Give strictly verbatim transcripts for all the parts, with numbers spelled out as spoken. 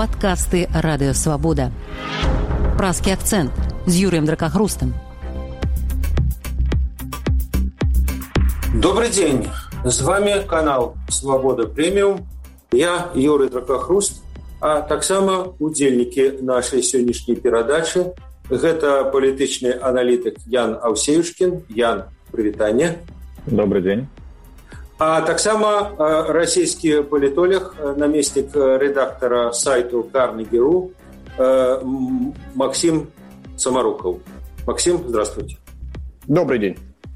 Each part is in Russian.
падкасты Радыёвабода. Празкі акцэнт з Юрыем Дракахрустам. Добрый день, с вами канал Свобода Премиум. Я Юрий Дракахруст, а таксама удзельнікі нашай сённяшняй перадачы. Гэта палітычны аналітык Ян Аўсеюшкін. Ян, прывітанне. Добрый день. А таксама расійскі палітолог, намеснік рэдактара сайту Карнеги.ру Максим Самаруков. Максим, здравствуйте. Добрый день.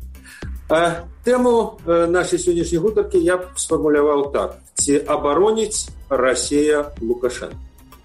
Тэму нашай сённяшняй гутаркі я б сфармуляваў так. Ці абароніць Расія Лукашенко?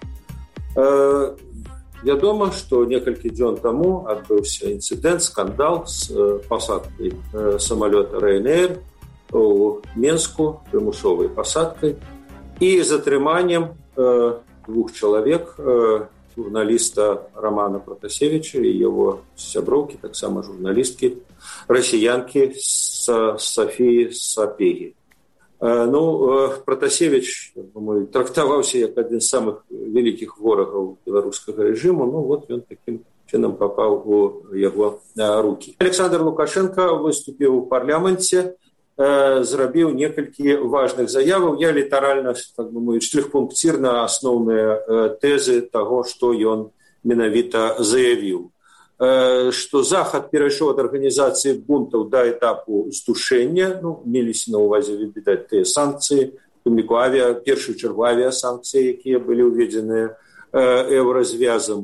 Вядома, што некалькі дзён таму адбыўся інцыдэнт, скандал з пасадкай самалёта Ryanair у Менску, прымусовай пасадкай і затрыманнем двух чалавек, журналіста Романа Протасевича і яго сяброўкі, таксама журналісткі, расіянкі Софіі Сапегі. Ну, Протасевич, думаю, трактаваўся як адзін з самых вялікіх ворагаў беларускага рэжыму. Ну, вот ён такім чынам папаў у яго рукі. Александр Лукашенко выступіў у парламенце, зрабіў некалькі важных заяваў. Я літаральна, так бы мовіць, штрых-пункцір на асноўныя тэзы таго, што ён менавіта заявіў. Што Захад перайшоў ад арганізацыі бунтаў да этапу здушэння, ну, меліся на ўвазе, відаць, тыя санкцыі, тымліку авіа, першую чаргу авіасанкцыі, якія былі ўведзеныя еўразвязам.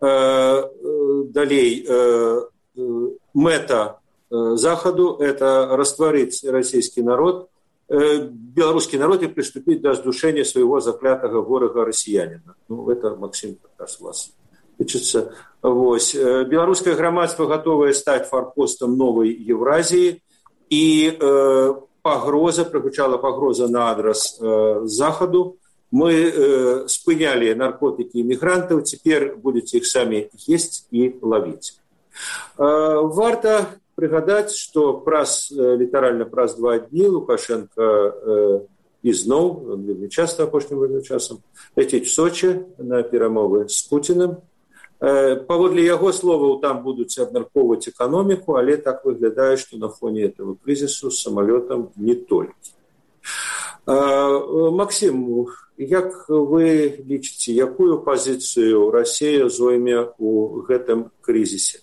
Далей, мэта Захаду – это растварыць расійскі народ, беларускі народ і прыступіць да здушэння свайго заклятага ворага расіяніна. Ну, это, Максим, как раз вас лічыцца. Вось. Беларускае грамадства гатовае стаць фарпостам новай Еўразіі, і э, пагроза, прагучала пагроза на адрас э, Захаду. Мы э, спынялі наркотыкі і мігрантаў, цяпер будзеце іх самі есць і лавіць. Э, варта прыгадаць, што праз, э, літаральна праз два дні Лукашенко э, ізноў, вельмі часта апошнім часам, ляціць в Сочи на перамовы з Пуціным. Паводле яго словаў, там будуць абмяркоўваць эканоміку, але так выглядае, што на фоне этого крызісу з самалётам не толькі. Максим, як вы лічыце, якую пазіцыю Расія зойме ў гэтым крызісе?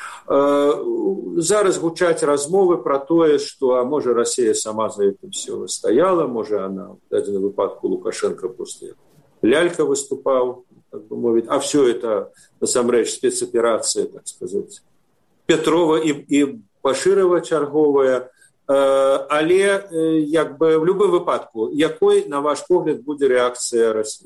Зараз гучаць размовы пра тое, што, а можа, Расія сама за гэтым все стаяла, можа, она в дадзеным выпадку Лукашенко просто лялька выступаў, так бы мовіць, а все это, насамрэч, спецаперацыя, так сказаць, Петрова і, і Башырова чарговая, але, як бы, в любым выпадку, якой, на ваш погляд, будзе реакция России?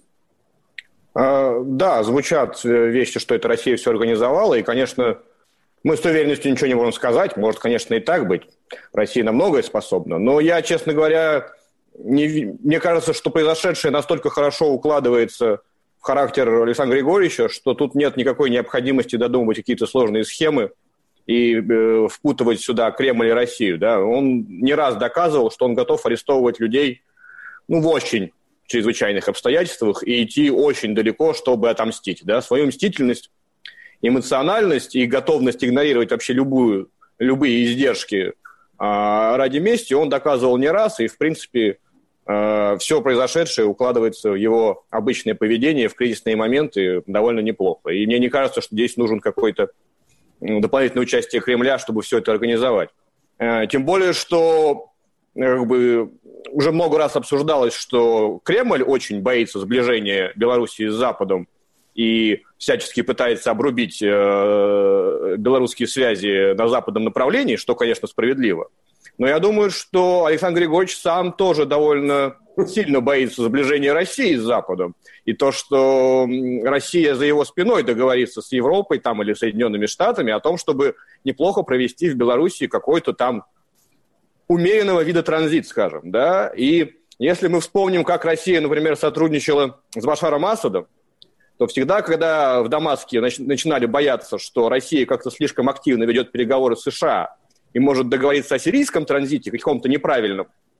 Да, звучат вещи, что это Россия все организовала, и, конечно, мы с уверенностью ничего не можем сказать, может, конечно, и так быть, Россия на многое способна, но я, честно говоря, не, мне кажется, что произошедшее настолько хорошо укладывается в характер Александра Григорьевича, что тут нет никакой необходимости додумывать какие-то сложные схемы и э, впутывать сюда Кремль и Россию. Да? Он не раз доказывал, что он готов арестовывать людей, ну, в очень чрезвычайных обстоятельствах и идти очень далеко, чтобы отомстить. Да? Свою мстительность, эмоциональность и готовность игнорировать вообще любую, любые издержки а, ради мести он доказывал не раз, и, в принципе, все произошедшее укладывается в его обычное поведение в кризисные моменты довольно неплохо. И мне не кажется, что здесь нужен какой-то дополнительное участие Кремля, чтобы все это организовать. Тем более, что как бы, уже много раз обсуждалось, что Кремль очень боится сближения Белоруссии с Западом и всячески пытается обрубить э, белорусские связи на западном направлении, что, конечно, справедливо. Но я думаю, что Александр Григорьевич сам тоже довольно сильно боится сближения России с Западом. И то, что Россия за его спиной договорится с Европой там, или Соединенными Штатами о том, чтобы неплохо провести в Белоруссии какой-то там умеренного вида транзит, скажем. Да? И если мы вспомним, как Россия, например, сотрудничала с Башаром Асадом, то всегда, когда в Дамаске начинали бояться, что Россия как-то слишком активно ведет переговоры с США и может договориться о сирийском транзите, каком-то неправильном,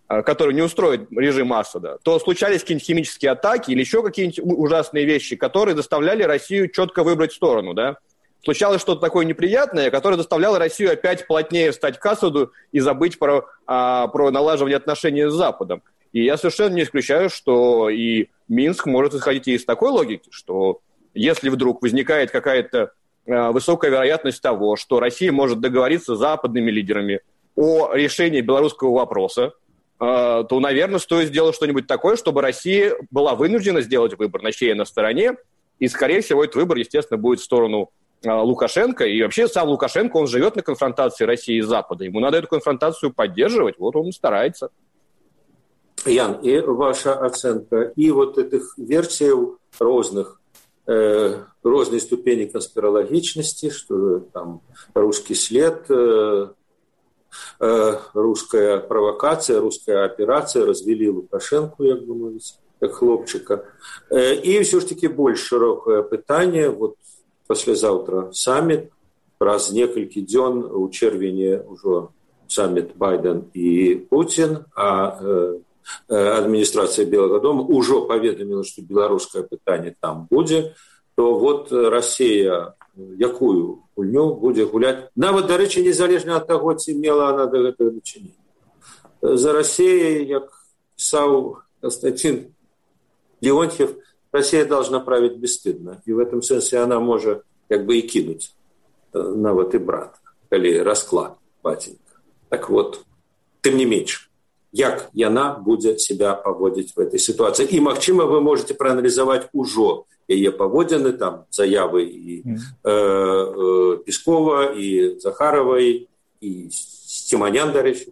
который не устроит режим Асада, то случались какие-нибудь химические атаки или еще какие-нибудь ужасные вещи, которые заставляли Россию четко выбрать сторону, да. Случалось что-то такое неприятное, которое заставляло Россию опять плотнее встать к Асаду и забыть про, а, про налаживание отношений с Западом. И я совершенно не исключаю, что и Минск может исходить и из такой логики, что если вдруг возникает какая-то а, высокая вероятность того, что Россия может договориться с западными лидерами о решении белорусского вопроса, а, то, наверное, стоит сделать что-нибудь такое, чтобы Россия была вынуждена сделать выбор на чьей на стороне, и, скорее всего, этот выбор, естественно, будет в сторону Лукашенко, и вообще сам Лукашенко, он живет на конфронтации России и Запада. Ему надо эту конфронтацию поддерживать, вот он и старается. Ян, и ваша оценка, и вот этих версий разных, э, разной ступени конспирологичности, что там русский след, э, э, русская провокация, русская операция, развели Лукашенко, як бы мовить, как хлопчика. Э, и все ж таки больше широкое питание, вот паслязаўтра саміт, праз некалькі дзён у чэрвені ўжо саміт Байден і Путін, а э, адміністрацыя Белага дома ўжо паведаміла, што беларускае пытанне там будзе, то вот Расія якую гульню будзе гуляць, нават, дарэчы, незалежна ад таго, ці мела она да гэтага дачынення. За Расіяй, як пісаў Константин Леонтьев, Россия должна править бесстыдно. И в этом смысле она может как бы и кинуть на вот и брат, или расклад батенька. Так вот, тем не меньше, як яна будет себя поводить в этой ситуации. И, магчыма, вы можете проанализовать уже ее поводины, там, заявы и mm. э, э, Пескова, и Захаровой, и Стиманян, до речі.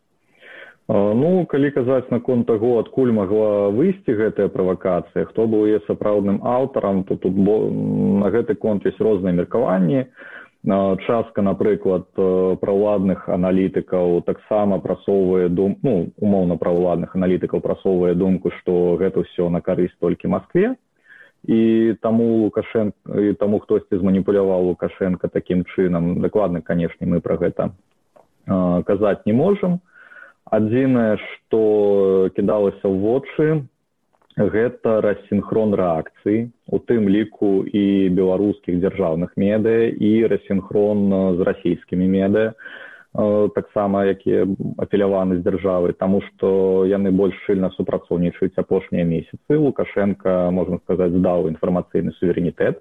Ну, калі казаць наконт таго, адкуль магла выйсці гэтая правакацыя, хто быў яе сапраўдным аўтарам, то тут на гэты конт ёсць розныя меркаванні. Частка, напрыклад, праўладных аналітыкаў таксама прасоўвае думку, ну, умоўна праўладных аналітыкаў прасоўвае думку, што гэта ўсё на карысць толькі Маскве, і таму Лукашенко, і таму хтосьці зманіпуляваў Лукашенко такім чынам. Дакладна, канешне, мы пра гэта казаць не можам. Адзінае, што кідалася ў вочы, гэта рассінхрон рэакцыі, у тым ліку і беларускіх дзяржаўных медыя, і рассінхрон з расійскімі медыя, таксама, якія афіляваны з дзяржавай, таму што яны больш шчыльна супрацоўнічаюць апошнія месяцы. Лукашенко, можна сказаць, здаў інфармацыйны суверэнітэт,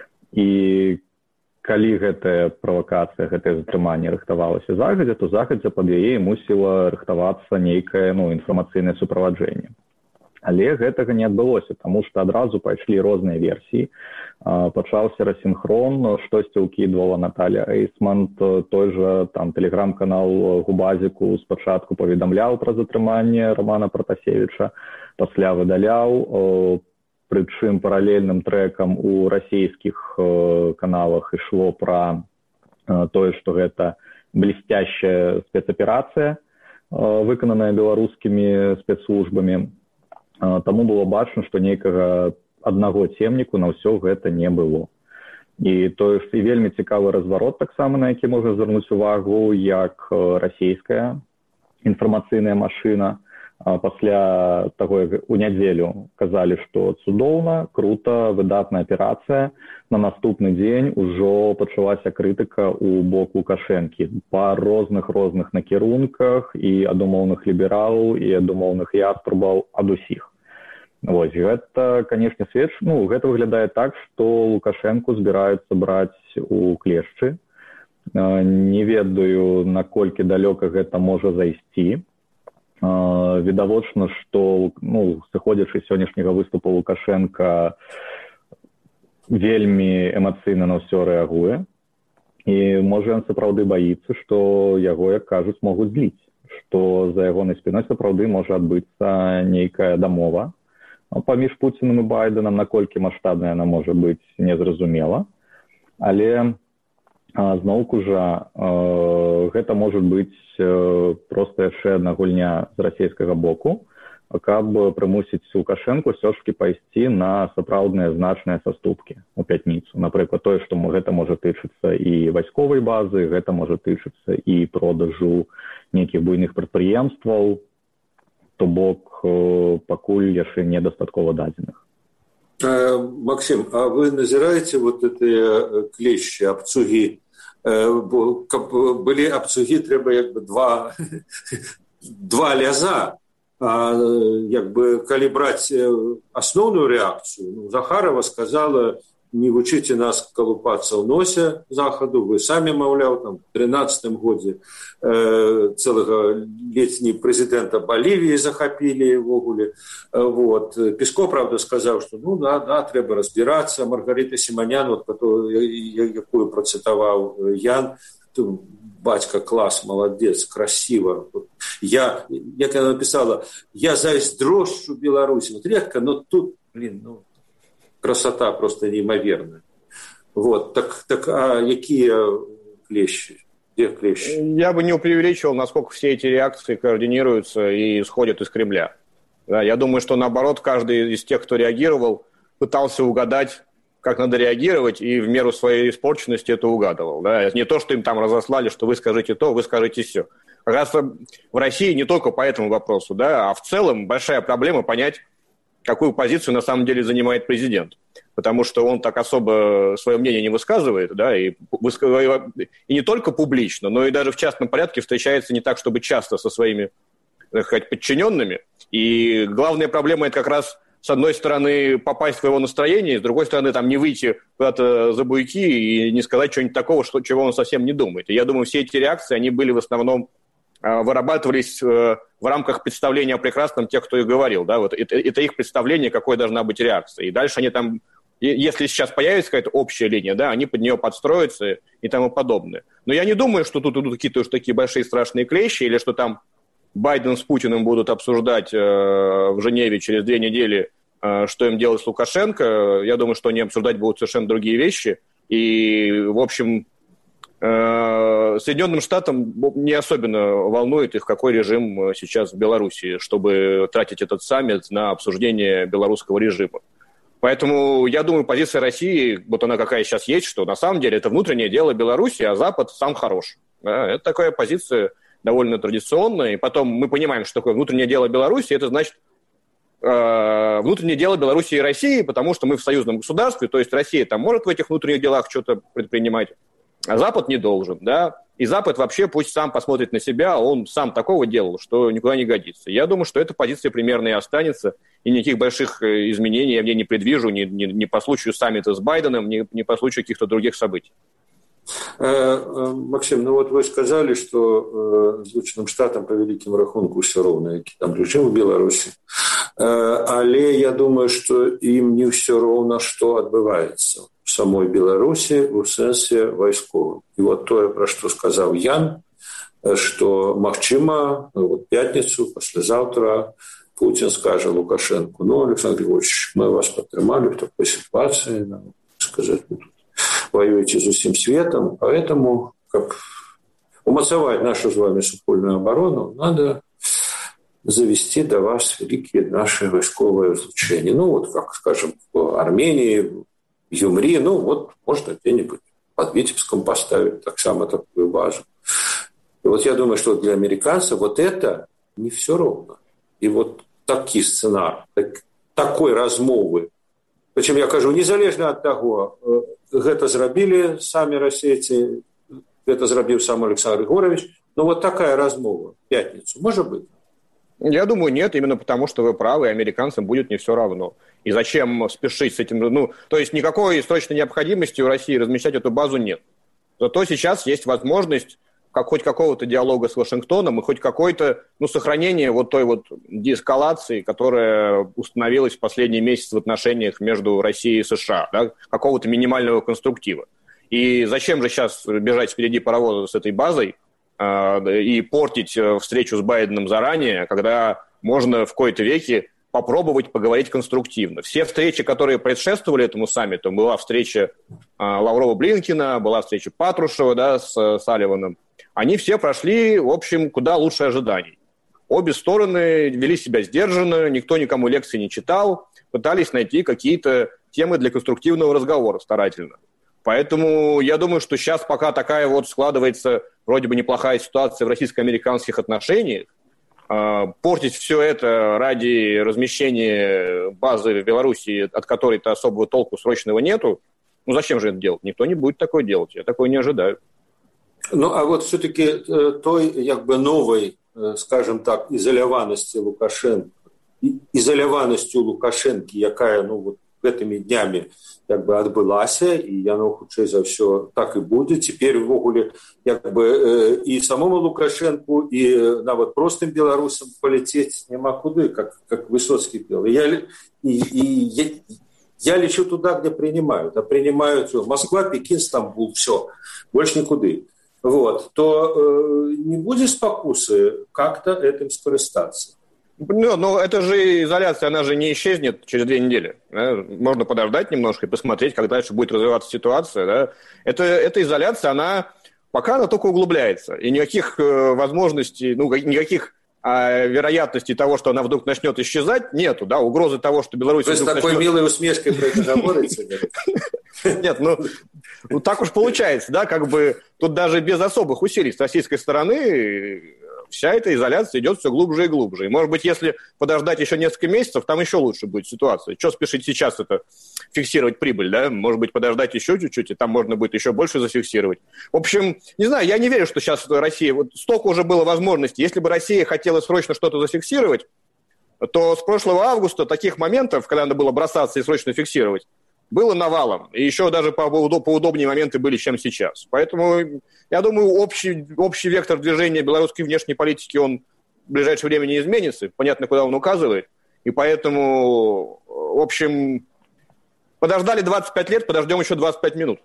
і калі гэтая правакацыя, гэтае затрыманне рыхтавалася загадзя, то загадзя пад яе мусіла рыхтавацца нейкае, ну, інфармацыйнае суправаджэнне. Але гэтага не адбылося, таму што адразу пайшлі розныя версіі. Пачаўся рассінхрон, штосьці ўкідвала Наталія Эйсман, той жа там тэлеграм-канал Губазіку спачатку паведамляў пра затрыманне Романа Пратасевіча, пасля выдаляў. Прычым паралельным трэкам у расійскіх э, каналах ішло пра э, тое, што гэта блестящая спецаперацыя, э, выкананая беларускімі спецслужбамі. Э, таму было бачна, што нейкага аднаго цемніку на ўсё гэта не было. І тое ж і вельмі цікавы разварот таксама, на які можна звярнуць увагу, як расійская інфармацыйная машына. Пасля таго, як у нядзелю казалі, што цудоўна, крута, выдатная аперацыя, на наступны дзень ужо пачалася крытыка ў бок Лукашэнкі па розных-розных накірунках і ад умоўных лібералаў, і ад умоўных яструбаў, ад усіх. Вось, гэта, канешне, сведчыць, ну, гэта выглядае так, што Лукашэнку збіраюцца браць у клешчы. Не ведаю, наколькі далёка гэта можа зайсці. Відавочна, што, ну, сыходзячы з сённяшняга выступу Лукашенка вельмі эмацыйна на ўсё рэагуе, і можа ён сапраўды баіцца, што яго, як кажуць, могуць зліць, што за ягонай спіной сапраўды можа адбыцца нейкая дамова паміж Пуцінам і Байденам, наколькі маштабная яна можа быць, незразумела, але зноўку жа гэта можа быць проста яшчэ адна гульня з расійскага боку, каб прымусіць Лукашэнку ўсё ж такі пайсці на сапраўдныя значныя саступкі у пятніцу. Напрыклад, тое, што гэта можа тычыцца і вайсковай базы, гэта можа тычыцца і продажу нейкіх буйных прадпрыемстваў, то бок пакуль яшчэ недастаткова дадзеных. Максим, а вы назираете вот эти клещи, абцуги? Каб были абцуги, трэба як бы два, два ляза. А як бы, калі браць асноўную рэакцыю, ну, Захарова сказала, не вучыце нас калупацца ў носе захаду, вы самі, маўляў, там, в тринадцатым годзе э, цэлага летні прэзідэнта Балівіі захапілі ўвогуле. Вот. Песков, правда, сказаў, што ну да, да, трэба разбірацца. Маргарита Сіманян, вот, якую працытаваў Ян, батька, класс, молодец, красиво. Я, як она написала, я зайздрощу Беларуси. Вот редко, но тут, блин, ну, красота просто неимоверная. Вот, так, так а какие клещи? Где клещи? Я бы не преувеличивал, насколько все эти реакции координируются и исходят из Кремля. Да, я думаю, что наоборот, каждый из тех, кто реагировал, пытался угадать, как надо реагировать, и в меру своей испорченности это угадывал. Да? Не то, что им там разослали, что вы скажите то, вы скажете все. Как раз в России не только по этому вопросу, да, а в целом большая проблема понять, какую позицию на самом деле занимает президент. Потому что он так особо свое мнение не высказывает, да, и, и не только публично, но и даже в частном порядке встречается не так, чтобы часто со своими, так сказать, подчиненными. И главная проблема – это как раз с одной стороны, попасть в его настроение, с другой стороны, там, не выйти куда-то за буйки и не сказать что-нибудь такого, что, чего он совсем не думает. И я думаю, все эти реакции, они были в основном, э, вырабатывались э, в рамках представления о прекрасном тех, кто их говорил. Да? Вот это, это их представление, какой должна быть реакция. И дальше они там, если сейчас появится какая-то общая линия, да, они под нее подстроятся и тому подобное. Но я не думаю, что тут идут какие-то уж такие большие страшные клещи, или что там Байден с Путиным будут обсуждать э, в Женеве через две недели, э, что им делать с Лукашенко. Я думаю, что они обсуждать будут совершенно другие вещи. И, в общем, э, Соединенным Штатам не особенно волнует их, какой режим сейчас в Беларуси, чтобы тратить этот саммит на обсуждение белорусского режима. Поэтому, я думаю, позиция России, вот она какая сейчас есть, что на самом деле это внутреннее дело Беларуси, а Запад сам хорош. Да, это такая позиция довольно традиционная. И потом мы понимаем, что такое внутреннее дело Беларуси. Это значит э, внутреннее дело Беларуси и России, потому что мы в союзном государстве, то есть Россия там может в этих внутренних делах что-то предпринимать, а Запад не должен. Да? И Запад вообще пусть сам посмотрит на себя, он сам такого делал, что никуда не годится. Я думаю, что эта позиция примерно и останется, и никаких больших изменений я в ней не предвижу ни, ни, ни по случаю саммита с Байденом, ни, ни по случаю каких-то других событий. Максим, ну вот вы сказали, что Злучаным Штатам по великим рахунку все равно, який там режим в Беларуси. Але я думаю, что им не все равно, что отбывается в самой Беларуси в сенсе войсковом. И вот то, про что сказал Ян, что, магчыма, вот пятницу, послезавтра Путин скажет Лукашенко: ну, Александр Григорьевич, мы вас подтримали в такой ситуации, надо сказать, вы тут воюете за всем светом, поэтому, как умацаваць нашу с вами супольную оборону, надо завести до вас великие наши войсковые излучения. Ну, вот, как, скажем, в Армении, в Юмри, ну, вот, можно где-нибудь под Витебском поставить так само такую базу. И вот я думаю, что для американцев вот это не все ровно. И вот такие сценарии, так, такой размовы. Причем я кажу, незалежно от того, гэта зрабілі самі расейцы, гэта зрабіў сам Александр Григорьевич, но вот такая размова в пятницу, может быть? Я думаю, нет, именно потому, что вы правы, и американцам будет не все равно. И зачем спешить с этим? Ну, то есть никакой срочной необходимости у России размещать эту базу нет. Зато сейчас есть возможность как, хоть какого-то диалога с Вашингтоном и хоть какое-то, ну, сохранение вот той вот деэскалации, которая установилась в последние месяцы в отношениях между Россией и США, да, какого-то минимального конструктива. И зачем же сейчас бежать впереди паровоза с этой базой э, и портить встречу с Байденом заранее, когда можно в кои-то веки попробовать поговорить конструктивно. Все встречи, которые предшествовали этому саммиту, была встреча э, Лаврова-Блинкина, была встреча Патрушева, да, с Салливаном, они все прошли, в общем, куда лучше ожиданий. Обе стороны вели себя сдержанно, никто никому лекции не читал, пытались найти какие-то темы для конструктивного разговора старательно. Поэтому я думаю, что сейчас пока такая вот складывается вроде бы неплохая ситуация в российско-американских отношениях, портить все это ради размещения базы в Беларуси, от которой-то особого толку срочного нету, ну зачем же это делать? Никто не будет такое делать, я такое не ожидаю. Ну, а вот все-таки той, как бы, новой, скажем так, изоляванности Лукашенко, изоляванностью Лукашенко, якая, ну, вот гэтымі днямі як бы адбылася, і яно хутчэй за ўсё так і будзе. Цяпер увогуле як бы і самому Лукашенку, і нават простым беларусам паляцець няма куды, как, как Высоцкий пел. И я, и, и я, я лечу туда, где принимают, а принимают Москва, Пекин, Стамбул, все, больше никуда. Вот, то э, не будет спокусы как-то этим скористаться. Ну, но это же изоляция, она же не исчезнет через две недели. Да? Можно подождать немножко и посмотреть, как дальше будет развиваться ситуация. Да? Это, эта изоляция, она пока она только углубляется. И никаких э, возможностей, ну, никаких э, вероятностей того, что она вдруг начнет исчезать, нету. Да? Угрозы того, что Беларусь... Вы с такой начнет... милой усмешкой про это говорите? Нет, ну, ну, так уж получается, да, как бы тут даже без особых усилий с российской стороны вся эта изоляция идет все глубже и глубже. И, может быть, если подождать еще несколько месяцев, там еще лучше будет ситуация. Что спешить сейчас это фиксировать прибыль, да? Может быть, подождать еще чуть-чуть, и там можно будет еще больше зафиксировать. В общем, не знаю, я не верю, что сейчас Россия... Вот столько уже было возможностей. Если бы Россия хотела срочно что-то зафиксировать, то с прошлого августа таких моментов, когда надо было бросаться и срочно фиксировать, было навалом. И еще даже поудобнее моменты были, чем сейчас. Поэтому, я думаю, общий, общий вектор движения белорусской внешней политики, он в ближайшее время не изменится. Понятно, куда он указывает. И поэтому, в общем, подождали двадцать пять лет, подождем еще двадцать пять минут.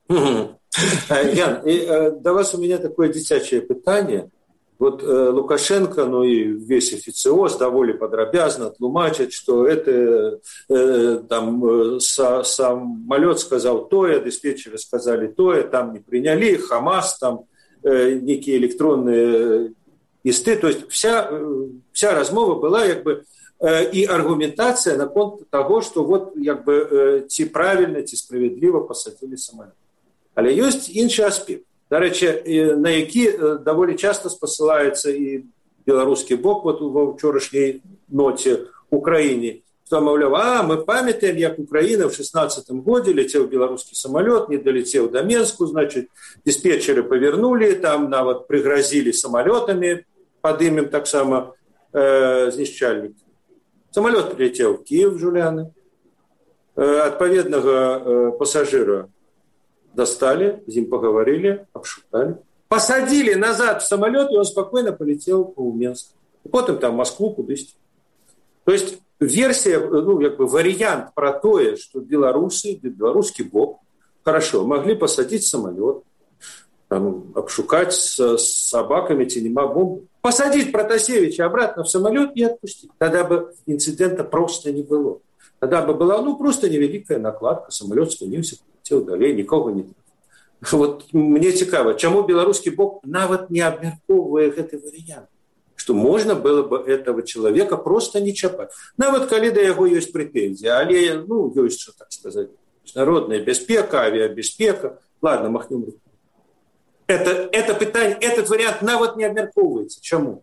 Ян, и до вас у меня такое дзіцячае пытанне. Вот э, Лукашенко, ну и весь официоз довольно подробязно тлумачит, что это э, там э, са, самолет сказал тое, диспетчеры сказали тое, там не приняли, Хамас, там э, некие электронные листы. То есть вся, э, вся размова была как бы э, и аргументация на конт того, что вот как бы э, ці правильно, ці справедливо посадили самолет. Але есть інший аспект. До речі, на які доволі часто спосилається і білоруський бок от у вчорашній ноті Україні, що, мовляв, а, ми пам'ятаємо, як Україна в шістнадцятому году летів білоруський самоліт, не долетів до Мінську, значить, диспетчери повернули, там навіть пригрозили самолітами, під ім'ям так само э, знищальник. Самоліт прилетів в Київ, Жуляни, э, відповідного э, пасажира достали, с ним поговорили, обшутали. Посадили назад в самолет, и он спокойно полетел в Минск. Потом там в Москву, куда-то. То есть версия, ну, как бы вариант про то, что белорусы, белорусский бок, хорошо, могли посадить самолет, там, обшукать с, с собаками, тенема бомбы, посадить Протасевича обратно в самолет и отпустить. Тогда бы инцидента просто не было. Тогда бы была, ну, просто невеликая накладка, самолет склонился, полетел далее, никого не трапил. Вот мне цікаво, чому белорусский бок нават не абмяркоўвае гэты варыянт, что можно было бы этого человека просто не чапать. Нават калі да яго ёсць прэтэнзіі, але, ну, ёсць, что так сказать, международная бяспека, авиабяспека. Ладно, махнем руку. Это, это пытанне, этот вариант нават не абмяркоўваецца. Чаму?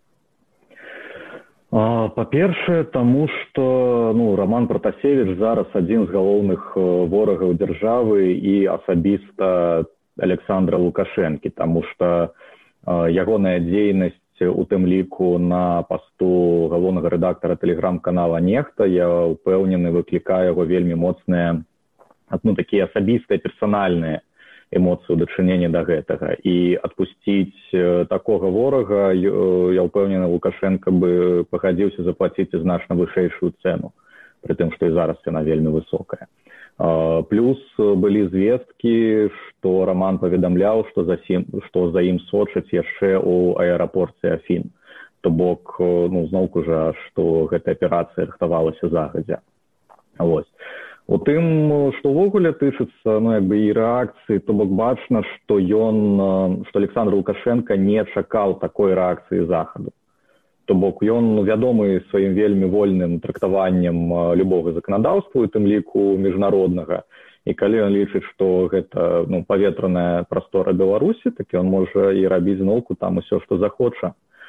Па-першае, таму што ну, Роман Протасевич зараз адзін з галоўных ворагаў дзяржавы і асабіста Александра Лукашэнкі, таму што ягоная дзейнасць у тым ліку на пасту галоўнага рэдактара тэлеграм-канала «Нехта», я ўпэўнены, выклікае яго вельмі моцныя, ну, такія асабістыя, персанальныя эмоцыі ў дачыненні да гэтага. І адпусціць такога ворага, я ўпэўнены, Лукашенко бы пагадзіўся заплаціць значна вышэйшую цэну, пры тым, што і зараз яна вельмі высокая. Плюс былі звесткі, што Роман паведамляў, што за, сім, што за ім сочаць яшчэ ў аэрапорце Афін. То бок, ну, зноўку жа, што гэтая аперацыя рыхтавалася загадзя. Вось. У тым, што ўвогуле тычыцца, ну, як бы і рэакцыі, то бок бачна, што ён, што Александр Лукашенко не чакаў такой рэакцыі захаду. То бок ён вядомы сваім вельмі вольным трактаваннем любога заканадаўства, у тым ліку міжнароднага. І калі ён лічыць, што гэта, ну, паветраная прастора Беларусі, так ён можа і рабіць зноўку там усё, што захоча.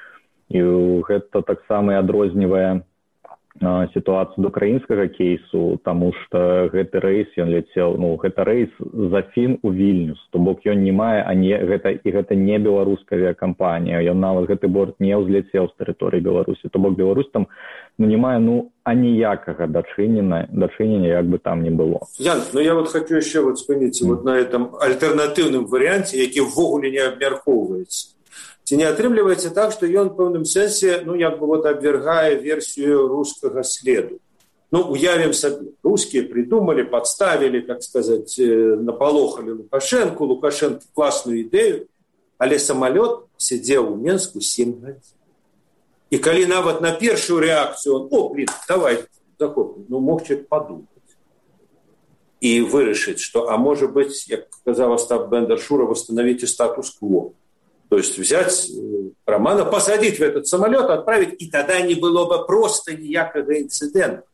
І гэта таксама і адрознівае сітуацыю да украінскага кейсу, таму што гэты рэйс, ён ляцеў, ну, гэта рэйс з Афін у Вільнюс, то бок ён не мае, а не, гэта, і гэта не беларуская авіякампанія, ён нават гэты борт не ўзляцеў з тэрыторыі Беларусі, то бок Беларусь там ну, не мае ну, аніякага дачынення, дачынення, як бы там не было. Ян, ну я вот хочу еще вот спыніцца mm. вот на этом альтэрнатыўным варыянце, які ўвогуле не абмяркоўваецца. Ці не атрымліваецца так, што ён в пэўным сэнсе, ну, як бы вот абвергае версію рускага следу. Ну, уявім сабе, рускія придумали, подставили, так сказать, напалохали Лукашенко, Лукашенко класную ідэю, але самолет сидзеў у Менску сем гадзін. І калі нават на першую рэакцыю он, о, блин, давай, захопим, ну, мог человек подумать и вырашыць, что, а может быть, як сказал Остап Бендер-Шура, восстановите статус-кво. То есть взять Романа, посадить в этот самолет, отправить, и тогда не было бы просто никакого инцидента.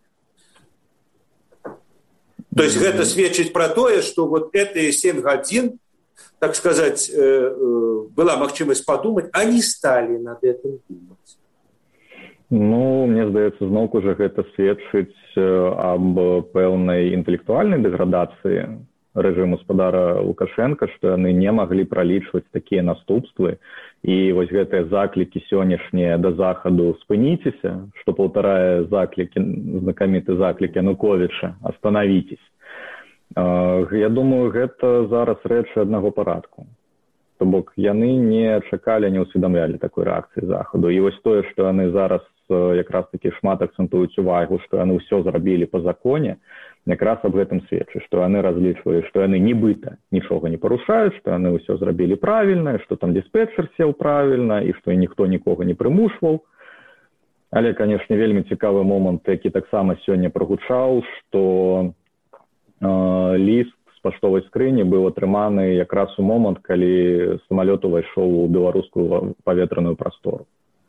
То есть это сведчит про то, что вот эти семь годин, так сказать, была магчимость подумать, они стали над этим думать. Ну, мне здаецца, зноўку жа гэта сведчыць аб пэўнай інтэлектуальнай дэградацыі рэжыму спадара Лукашенка, што яны не маглі пралічваць такія наступствы. І вось гэтыя заклікі сённяшнія да захаду «спыніцеся», што паўтарае заклікі, знакаміты заклік Януковіча «остановитесь». Я думаю, гэта зараз рэчы аднаго парадку. То бок яны не чакалі, не ўсведамлялі такой рэакцыі захаду. І вось тое, што яны зараз якраз такі шмат акцэнтуюць увагу, што яны ўсё зрабілі па законе, якраз аб гэтым сведчыць, што яны разлічвалі, што яны нібыта нічога не парушаюць, што яны ўсё зрабілі правільна, што там дыспетчер сеў правільна і што ніхто нікога не прымушваў. Але, канешне, вельмі цікавы момант, які таксама сёння прагучаў, што э, ліст з паштовай скрыні быў атрыманы якраз у момант, калі самалёт увайшоў у беларускую паветраную прастору.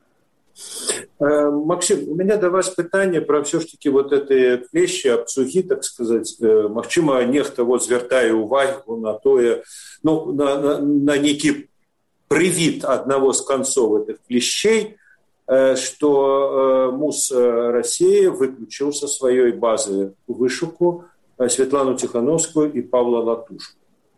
Максим, у меня до вас питание про все ж таки вот эти клещи, обцуги, так сказать. Максима нехто вот звертае увагу на тое, ну, на, на, на некий привид одного з концов этих клещей, что МУС России выключил со своей базы вышуку Светлану Тихановскую и Павла Латушку.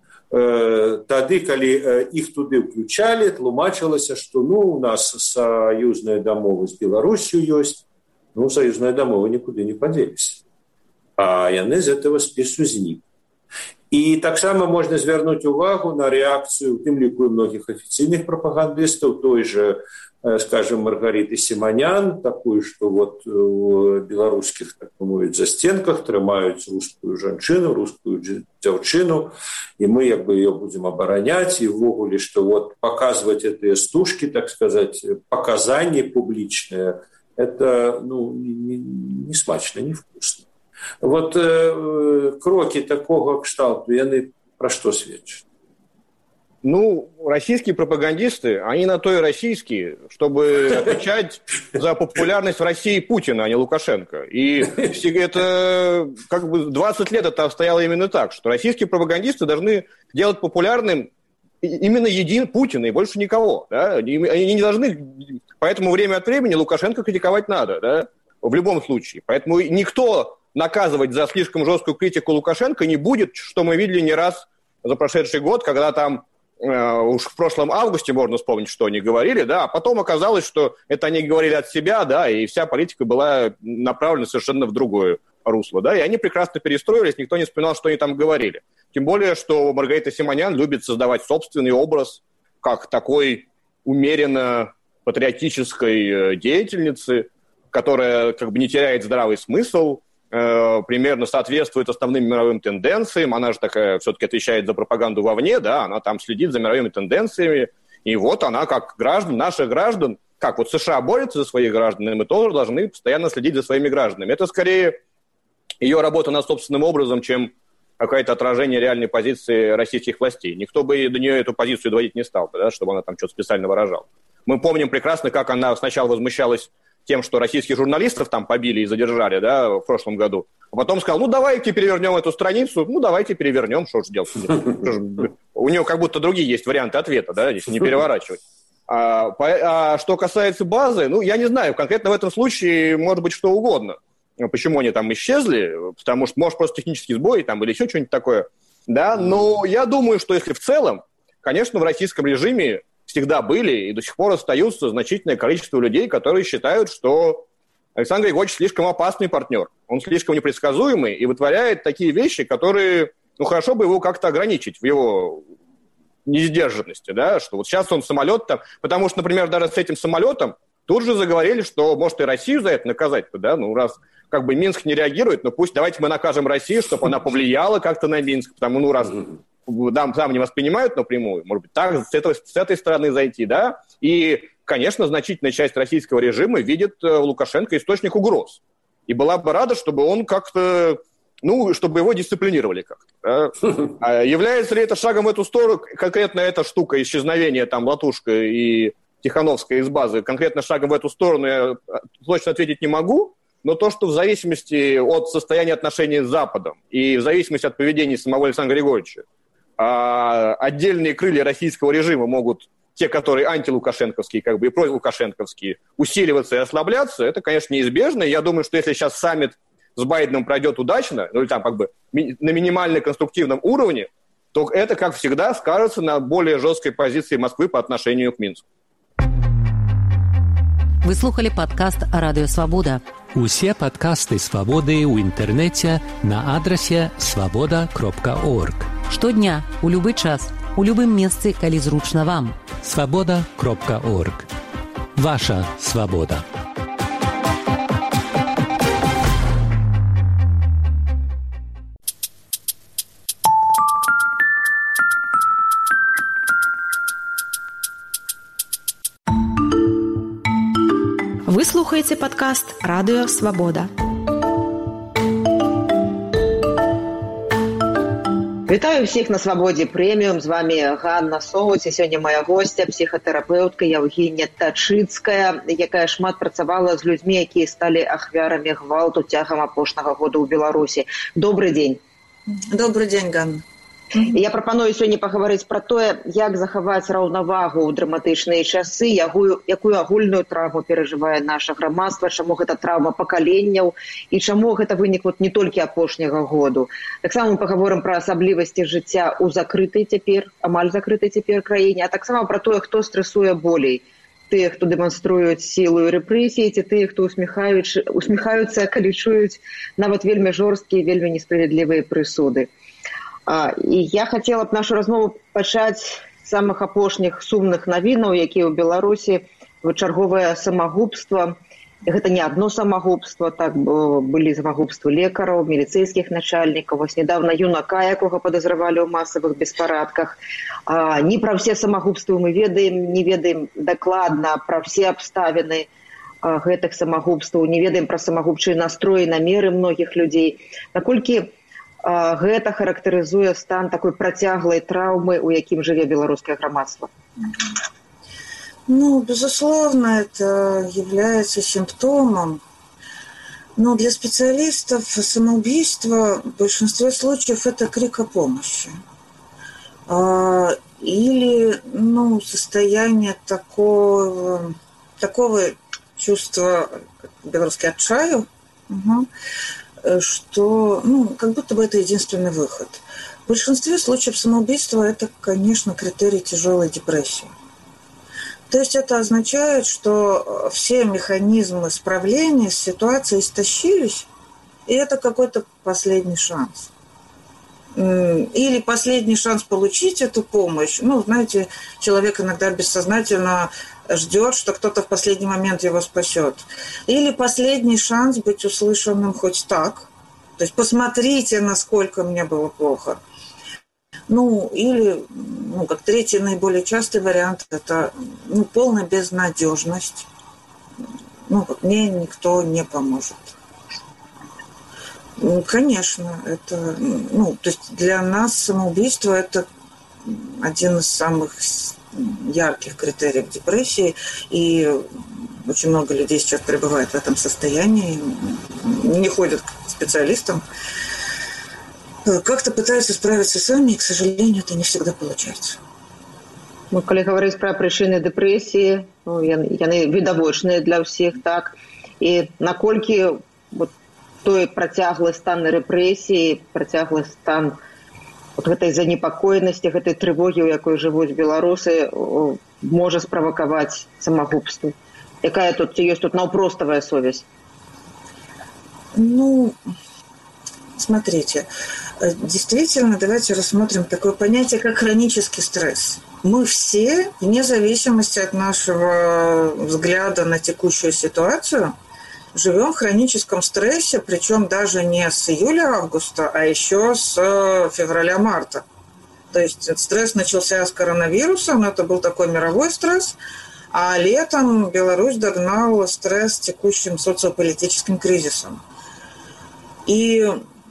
Тады, калі іх туды ўключалі, тлумачылася, што ну, у нас саюзныя дамовы з Беларусью ёсць, ну, саюзныя дамовы нікуды не падзеліся. А яны з этого спісу знік. І таксама можна звярнуць увагу на рэакцыю, у тым ліку многіх афіцыйных прапагандыстаў, той же, скажем, Маргариты Сіманян, такую, што вот у беларускіх, так мовіць, застенках трымаюць рускую жанчыну, рускую дзяўчыну, і мы як бы ее будем абараняць, і ўвогуле, што вот показывать этыя стужкі, так сказать, показания публичные, это, ну, не, не смачно, не вкусно. Вот э, кроки такого кшталту, яны про что сведчат? Ну, российские пропагандисты, они на то и российские, чтобы отвечать за популярность в России Путина, а не Лукашенко. И это как бы двадцать лет это обстояло именно так, что российские пропагандисты должны делать популярным именно един Путина и больше никого. Да? Они не должны, поэтому время от времени Лукашенко критиковать надо, да? В любом случае. Поэтому никто наказывать за слишком жесткую критику Лукашенко не будет, что мы видели не раз за прошедший год, когда там э, уж в прошлом августе можно вспомнить, что они говорили, да, а потом оказалось, что это они говорили от себя, да, и вся политика была направлена совершенно в другое русло, да, и они прекрасно перестроились, никто не вспоминал, что они там говорили. Тем более, что Маргарита Симонян любит создавать собственный образ как такой умеренно патриотической деятельницы, которая как бы не теряет здравый смысл, примерно соответствует основным мировым тенденциям. Она же такая все-таки отвечает за пропаганду вовне, да, она там следит за мировыми тенденциями. И вот она, как граждан, наших граждан, как вот США борются за своих граждан, и мы тоже должны постоянно следить за своими гражданами. Это скорее ее работа над собственным образом, чем какое-то отражение реальной позиции российских властей. Никто бы до нее эту позицию доводить не стал, да, чтобы она там что-то специально выражала. Мы помним прекрасно, как она сначала возмущалась тем, что российских журналистов там побили и задержали, да, в прошлом году. А потом сказал, ну, давайте перевернем эту страницу. Ну, давайте перевернем, что же делать. У нее как будто другие есть варианты ответа, да, здесь не переворачивать. А, а что касается базы, ну, я не знаю, конкретно в этом случае может быть что угодно. Почему они там исчезли? Потому что, может, просто технический сбой там, или еще что-нибудь такое. Да? Но я думаю, что если в целом, конечно, в российском режиме всегда были и до сих пор остаются значительное количество людей, которые считают, что Александр Григорьевич слишком опасный партнер. Он слишком непредсказуемый и вытворяет такие вещи, которые, ну, хорошо бы его как-то ограничить в его несдержанности, да, что вот сейчас он самолет там, потому что, например, даже с этим самолетом тут же заговорили, что может и Россию за это наказать-то, да, ну, раз как бы Минск не реагирует, но пусть давайте мы накажем Россию, чтобы она повлияла как-то на Минск, потому ну, раз там, там не воспринимают напрямую, может быть, так с, этого, с этой стороны зайти, да, и, конечно, значительная часть российского режима видит в Лукашенко источник угроз, и была бы рада, чтобы он как-то, ну, чтобы его дисциплинировали как-то. Да? А является ли это шагом в эту сторону, конкретно эта штука, исчезновения там Латушка и Тихановская из базы, конкретно шагом в эту сторону я точно ответить не могу, но то, что в зависимости от состояния отношений с Западом и в зависимости от поведения самого Александра Григорьевича, а отдельные крылья российского режима могут, те, которые антилукашенковские, как бы и пролукашенковские, усиливаться и ослабляться, это, конечно, неизбежно. Я думаю, что если сейчас саммит с Байденом пройдет удачно, ну или там как бы на минимально конструктивном уровне, то это, как всегда, скажется на более жесткой позиции Москвы по отношению к Минску. Вы слухали падкаст Радыё Свабода. Усе падкасты Свабоды ў інтэрнэце на адрасе свабода кропка орг. Штодня, у любы час, у любым месцы, калі зручна вам. свабода кропка орг. Ваша свабода. Вы слухаеце падкаст Радыё Свабода. Вітаю всіх на Свабодзе Прэміум. З вами Ганна Соуць. І сёння моя гостя, псіхатэрапеўтка Евгения Тачыцкая, якая шмат працавала з людзьмі, якія сталі ахвярамі гвалту цягам апошняга года ў Беларусі. Добрый дзень. Добрый дзень, Ганна. Я прапаную сёння пагаварыць пра тое, як захаваць раўнавагу ў драматычныя часы, якую, якую агульную траўму перажывае наша грамадства, чаму гэта траўма пакаленняў і чаму гэта вынік вот не толькі апошняга году. Таксама мы пагаворым пра асаблівасці жыцця ў закрытай цяпер, амаль закрытай цяпер краіне, а таксама пра тое, хто стрэсуе болей. Тыя, хто дэманструюць сілу і рэпрэсіі, ці тыя, хто усміхаюцца, калі чуюць нават вельмі жорсткія, вельмі несправядлівыя прысуды. І я хацела б нашу размову пачаць з самых апошніх сумных навінаў, якія ў Беларусі чарговае самагубства. Гэта не адно самагубства, так былі самагубствы лекараў, міліцэйскіх начальнікаў. Вось нядаўна юнака, якога падазравалі ў масавых беспарадках. Не пра ўсе самагубствы мы ведаем, не ведаем дакладна пра ўсе абставіны гэтых самагубстваў, не ведаем пра самагубчыя настроі, намеры многіх людзей. Наколькі гэта характарызуе стан такой працяглай траўмы, у якім жыве беларускае грамадства? Ну, безусловно, это является симптомом. Но для специалистов самоубийство в большинстве случаев это крик о помощи. Или, ну, состояние такого, такого чувства, как белорусский отчаю, угу, что, ну, как будто бы это единственный выход. В большинстве случаев самоубийства это, конечно, критерий тяжелой депрессии. То есть это означает, что все механизмы справления с ситуацией истощились, и это какой-то последний шанс. Или последний шанс получить эту помощь. Ну, знаете, человек иногда бессознательно ждет, что кто-то в последний момент его спасет. Или последний шанс быть услышанным хоть так. То есть посмотрите, насколько мне было плохо. Ну, или, ну, как третий наиболее частый вариант, это, ну, полная безнадежность. Ну, мне никто не поможет. Ну, конечно, это, ну, то есть для нас самоубийство это один из самых ярких критериев депрессии, и очень много людей сейчас пребывает в этом состоянии, не ходят к специалистам, как-то пытаются справиться сами, и, к сожалению, это не всегда получается. Ну, калі гаварыць пра прычыны дэпрэсіі, ну, яны, яны відавочныя для ўсіх, так. І наколькі вот, той працяглы стан рэпрэсіі, працяглы стан вот, гэтай занепакоенасці, гэтай трывогі, у якой жывуць беларусы, можа справакаваць самагубства. Якая тут, ці ёсць тут наўпроставая совесть? Ну, смотрите, действительно, давайте рассмотрим такое понятие, как хронический стресс. Мы все, вне зависимости от нашего взгляда на текущую ситуацию, живем в хроническом стрессе, причем даже не с июля-августа, а еще с февраля-марта. То есть стресс начался с коронавируса, но это был такой мировой стресс, а летом Беларусь догнал стресс текущим социополитическим кризисом. И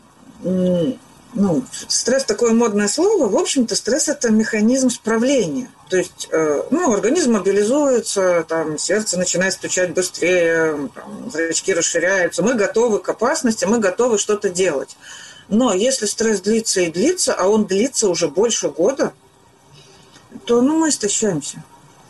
ну, стресс такое модное слово. В общем-то, стресс – это механизм справления. То есть, ну, организм мобилизуется, там, сердце начинает стучать быстрее, там, зрачки расширяются. Мы готовы к опасности, мы готовы что-то делать. Но если стресс длится и длится, а он длится уже больше года, то, ну, мы истощаемся.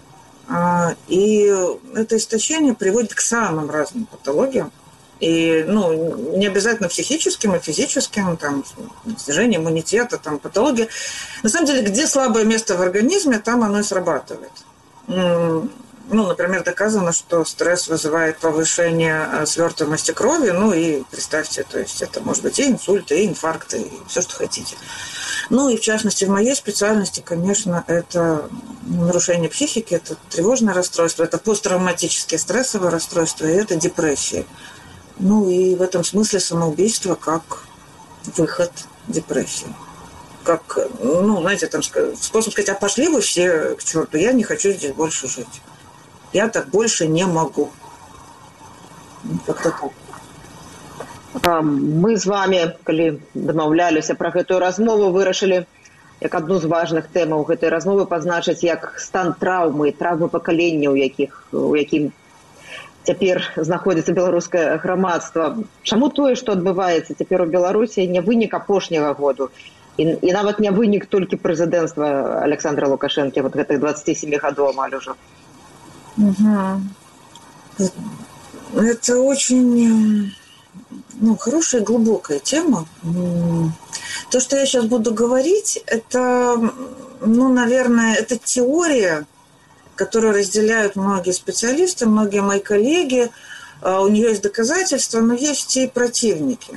И это истощение приводит к самым разным патологиям. И, ну, не обязательно психическим, а физическим, там, снижение иммунитета, там, патология. На самом деле, где слабое место в организме, там оно и срабатывает. Ну, например, доказано, что стресс вызывает повышение свертываемости крови, ну, и представьте, то есть это может быть и инсульты, и инфаркты, и все, что хотите. Ну, и в частности, в моей специальности, конечно, это нарушение психики, это тревожное расстройство, это посттравматические стрессовые расстройства, и это депрессия. Ну и в этом смысле самоубийство как выход депрессии. Как, ну, знаете, там способ сказать, а пошли вы все к черту, я не хочу здесь больше жить. Я так больше не могу. Как-то так. Мы з вами, калі дамаўляліся пра гэтую размову, вырашылі як адну з важных тэмаў гэтай размовы пазначыць як стан траўмы, траўмы пакалення, у якіх у якім цяпер знаходзіцца беларускае грамадства. Чаму тое, што адбываецца цяпер у Беларусі, не вынік апошняга году і, і нават не вынік толькі прэзідэнцтва Александра Лукашэнкі, вот гэтых двадцати семи гадоў амаль ужо? Угу. Это очень, ну, хорошая и глубокая тема. То, что я сейчас буду говорить, это, ну, наверное, это теория, которую разделяют многие специалисты, многие мои коллеги. У нее есть доказательства, но есть и противники.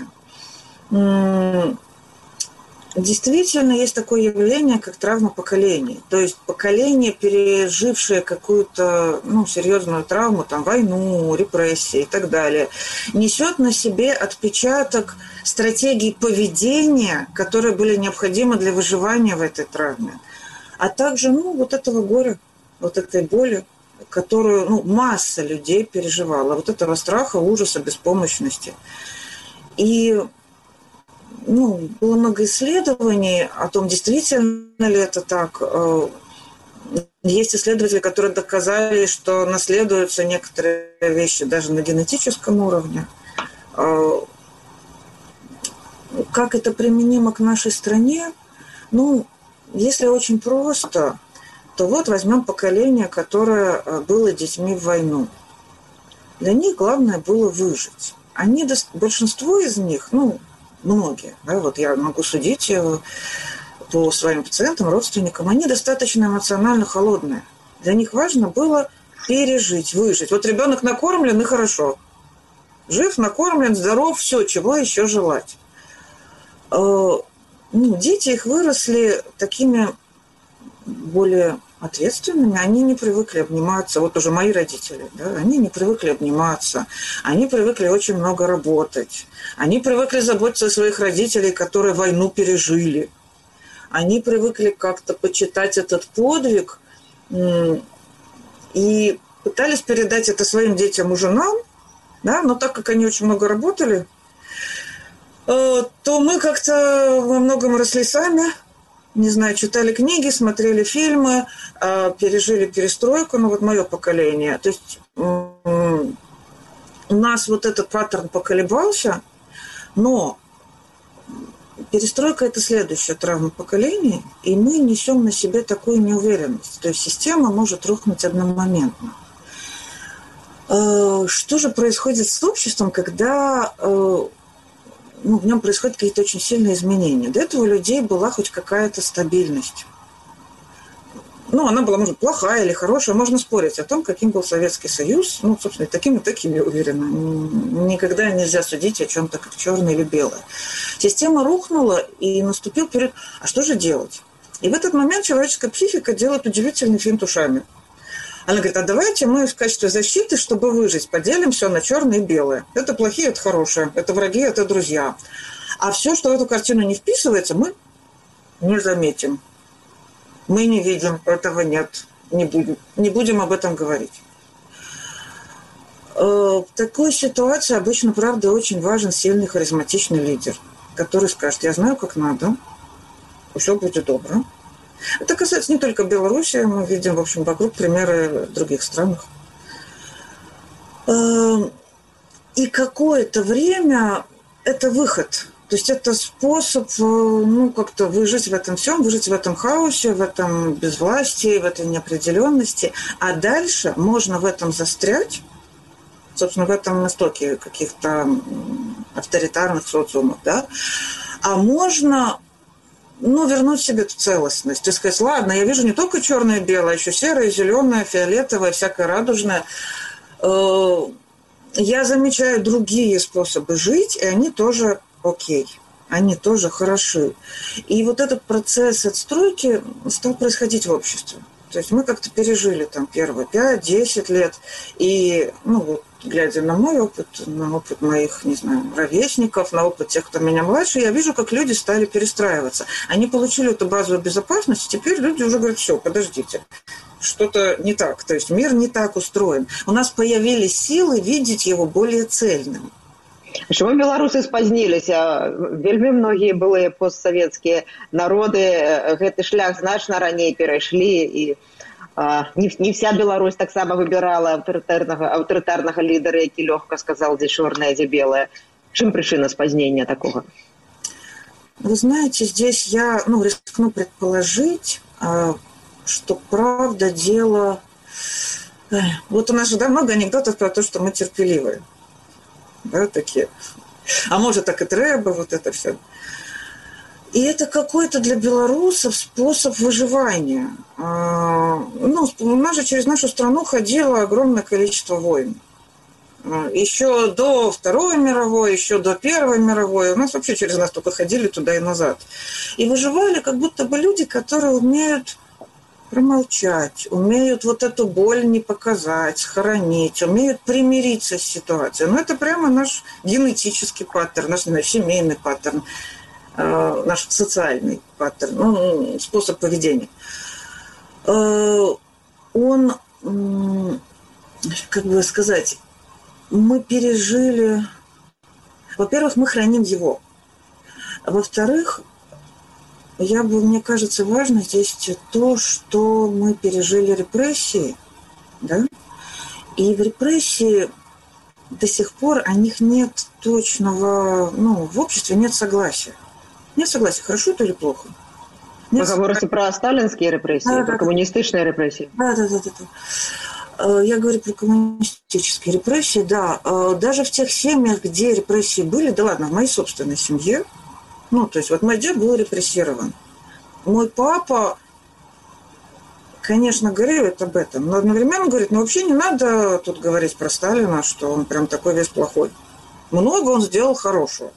Действительно, есть такое явление, как травма поколений. То есть поколение, пережившее какую-то, ну, серьезную травму, там, войну, репрессии и так далее, несет на себе отпечаток стратегий поведения, которые были необходимы для выживания в этой травме. А также, ну, вот этого горя, вот этой боли, которую, ну, масса людей переживала. Вот этого страха, ужаса, беспомощности. И, ну, было много исследований о том, действительно ли это так. Есть исследователи, которые доказали, что наследуются некоторые вещи даже на генетическом уровне. Как это применимо к нашей стране? Ну, если очень просто, то вот возьмем поколение, которое было детьми в войну. Для них главное было выжить. Они, большинство из них, ну, многие, да, вот я могу судить по своим пациентам, родственникам, они достаточно эмоционально холодные. Для них важно было пережить, выжить. Вот ребенок накормлен, и хорошо. Жив, накормлен, здоров, все, чего еще желать. Ну, дети их выросли такими более ответственными, они не привыкли обниматься. Вот уже мои родители, да, они не привыкли обниматься, они привыкли очень много работать, они привыкли заботиться о своих родителей, которые войну пережили. Они привыкли как-то почитать этот подвиг и пытались передать это своим детям и женам, да, но так как они очень много работали, то мы как-то во многом росли сами, не знаю, читали книги, смотрели фильмы, пережили перестройку, ну вот мое поколение. То есть у нас вот этот паттерн поколебался, но перестройка – это следующая травма поколений, и мы несем на себе такую неуверенность. То есть система может рухнуть одномоментно. Что же происходит с обществом, когда ну, в нем происходят какие-то очень сильные изменения? До этого у людей была хоть какая-то стабильность. Ну, она была, может, плохая или хорошая. Можно спорить о том, каким был Советский Союз. Ну, собственно, таким и таким, я уверена. Никогда нельзя судить о чем-то как черное или белое. Система рухнула, и наступил период. А что же делать? И в этот момент человеческая психика делает удивительный финт ушами. Она говорит, а давайте мы в качестве защиты, чтобы выжить, поделим все на черное и белое. Это плохие, это хорошие. Это враги, это друзья. А все, что в эту картину не вписывается, мы не заметим. Мы не видим, этого нет, не будем, не будем об этом говорить. В такой ситуации обычно, правда, очень важен сильный, харизматичный лидер, который скажет, я знаю, как надо, все будет добро. Это касается не только Беларуси, мы видим, в общем, вокруг примеры в других странах. И какое-то время это выход. То есть это способ, ну, как-то выжить в этом всем, выжить в этом хаосе, в этом безвластии, в этой неопределенности. А дальше можно в этом застрять, собственно, в этом истоке каких-то авторитарных социумов, да. А можно, ну, вернуть себе эту целостность. То есть сказать, ладно, я вижу не только черное и белое, а еще серое, зеленое, фиолетовое, всякое радужное. Я замечаю другие способы жить, и они тоже окей, они тоже хороши. И вот этот процесс отстройки стал происходить в обществе. То есть мы как-то пережили там первые пять-десять лет. И, ну вот, глядя на мой опыт, на опыт моих, не знаю, ровесников, на опыт тех, кто меня младше, я вижу, как люди стали перестраиваться. Они получили эту базовую безопасность, и теперь люди уже говорят, все, подождите, что-то не так. То есть мир не так устроен. У нас появились силы видеть его более цельным. Чаму беларусы спазніліся? Вельмі многія былыя постсавецкія народы гэты шлях значна раней перайшлі, і а, не, не вся Беларусь таксама выбірала аўтарытарнага аўтарытарнага лідара, які лёгка сказал, дзе чорнае, дзе белае. Чым прычына спазнення такога? Вы знаете, здесь я ну, рискну предположить, что правда дело... Вот у нас же да, много анекдотов про то, что мы терпеливые. Да, такие. А может, так и треба, вот это все. И это какой-то для белорусов способ выживания. Ну, у нас же через нашу страну ходило огромное количество войн. Еще до Второй мировой, еще до Первой мировой. У нас вообще через нас только ходили туда и назад. И выживали как будто бы люди, которые умеют промолчать, умеют вот эту боль не показать, схоронить, умеют примириться с ситуацией. Но это прямо наш генетический паттерн, наш, наш семейный паттерн, э, наш социальный паттерн, ну, способ поведения. Э, он, э, как бы сказать, мы пережили... Во-первых, мы храним его. А во-вторых, Я бы, мне кажется, важно здесь то, что мы пережили репрессии, да, и в репрессии до сих пор о них нет точного, ну, в обществе нет согласия. Нет согласия, хорошо это или плохо. Нет Вы говорите про сталинские репрессии, да, про да, коммунистичные да. репрессии? Да, да, да, да, да. Я говорю про коммунистические репрессии, да. Даже в тех семьях, где репрессии были, да ладно, в моей собственной семье, ну, то есть вот мой дед был репрессирован. Мой папа, конечно, говорит об этом, но одновременно говорит, ну, вообще не надо тут говорить про Сталина, что он прям такой весь плохой. Много он сделал хорошего.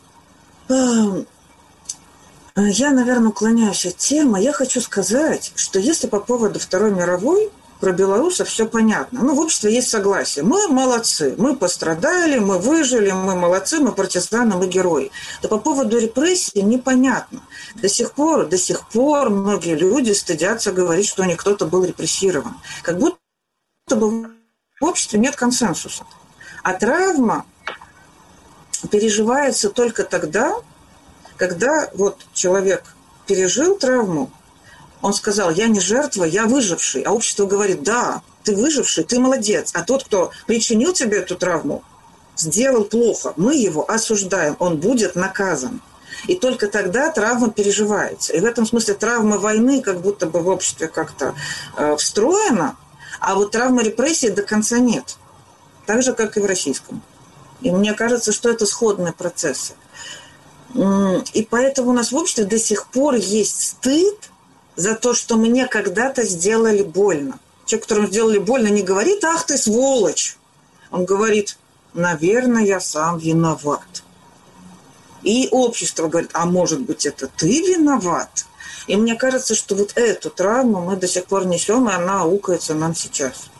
Я, наверное, уклоняюсь от темы. Я хочу сказать, что если по поводу Второй мировой про белорусов все понятно. Ну, в обществе есть согласие. Мы молодцы, мы пострадали, мы выжили, мы молодцы, мы партизаны, мы герои. То по поводу репрессий непонятно. До сих пор, до сих пор многие люди стыдятся говорить, что у них кто-то был репрессирован. Как будто бы в обществе нет консенсуса. А травма переживается только тогда, когда вот человек пережил травму, он сказал, я не жертва, я выживший. А общество говорит, да, ты выживший, ты молодец. А тот, кто причинил тебе эту травму, сделал плохо. Мы его осуждаем, он будет наказан. И только тогда травма переживается. И в этом смысле травма войны как будто бы в обществе как-то э, встроена, а вот травмы репрессий до конца нет. Так же, как и в российском. И мне кажется, что это сходные процессы. И поэтому у нас в обществе до сих пор есть стыд за то, что мне когда-то сделали больно. Человек, которому сделали больно, не говорит: «Ах ты, сволочь!» Он говорит: «Наверное, я сам виноват». И общество говорит: «А может быть, это ты виноват?» И мне кажется, что вот эту травму мы до сих пор несем, и она аукается нам сейчас.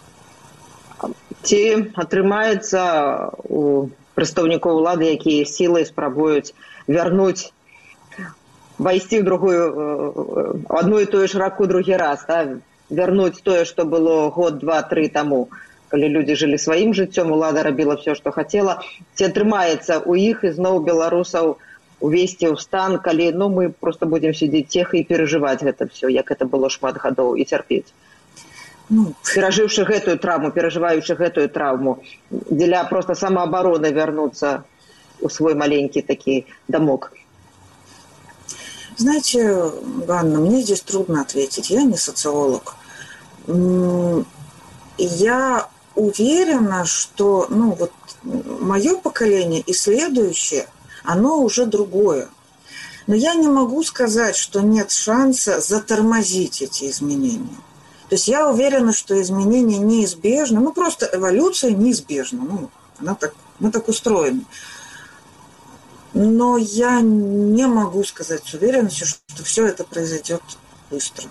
Ці атрымаецца у прадстаўнікоў улады, якія сілай спрабуюць вярнуць, вайсці ў другую, адну і тую ж раку другі раз, да? Вярнуць тое, што было год, два, тры таму, калі людзі жылі сваім жыццём, улада рабіла все, што хацела. Ці атрымаецца у іх ізноў беларусаў увесці ў стан, калі ну, мы проста будзем сидзець цеха і перажываць гэта все, як это было шмат гадоў, і цярпець. Ну, перажыўшы гэтую травму, перажываючы гэтую травму, дзеля просто самообороны вернуться у свой маленький таки домок? Знаете, Ганна, мне здесь трудно ответить. Я не социолог. Я уверена, что ну, вот, мое поколение и следующее, оно уже другое. Но я не могу сказать, что нет шанса затормозить эти изменения. То есть я уверена, что изменения неизбежны. Ну, просто эволюция неизбежна. Ну, она так, мы так устроены. Но я не могу сказать с уверенностью, что все это произойдет быстро.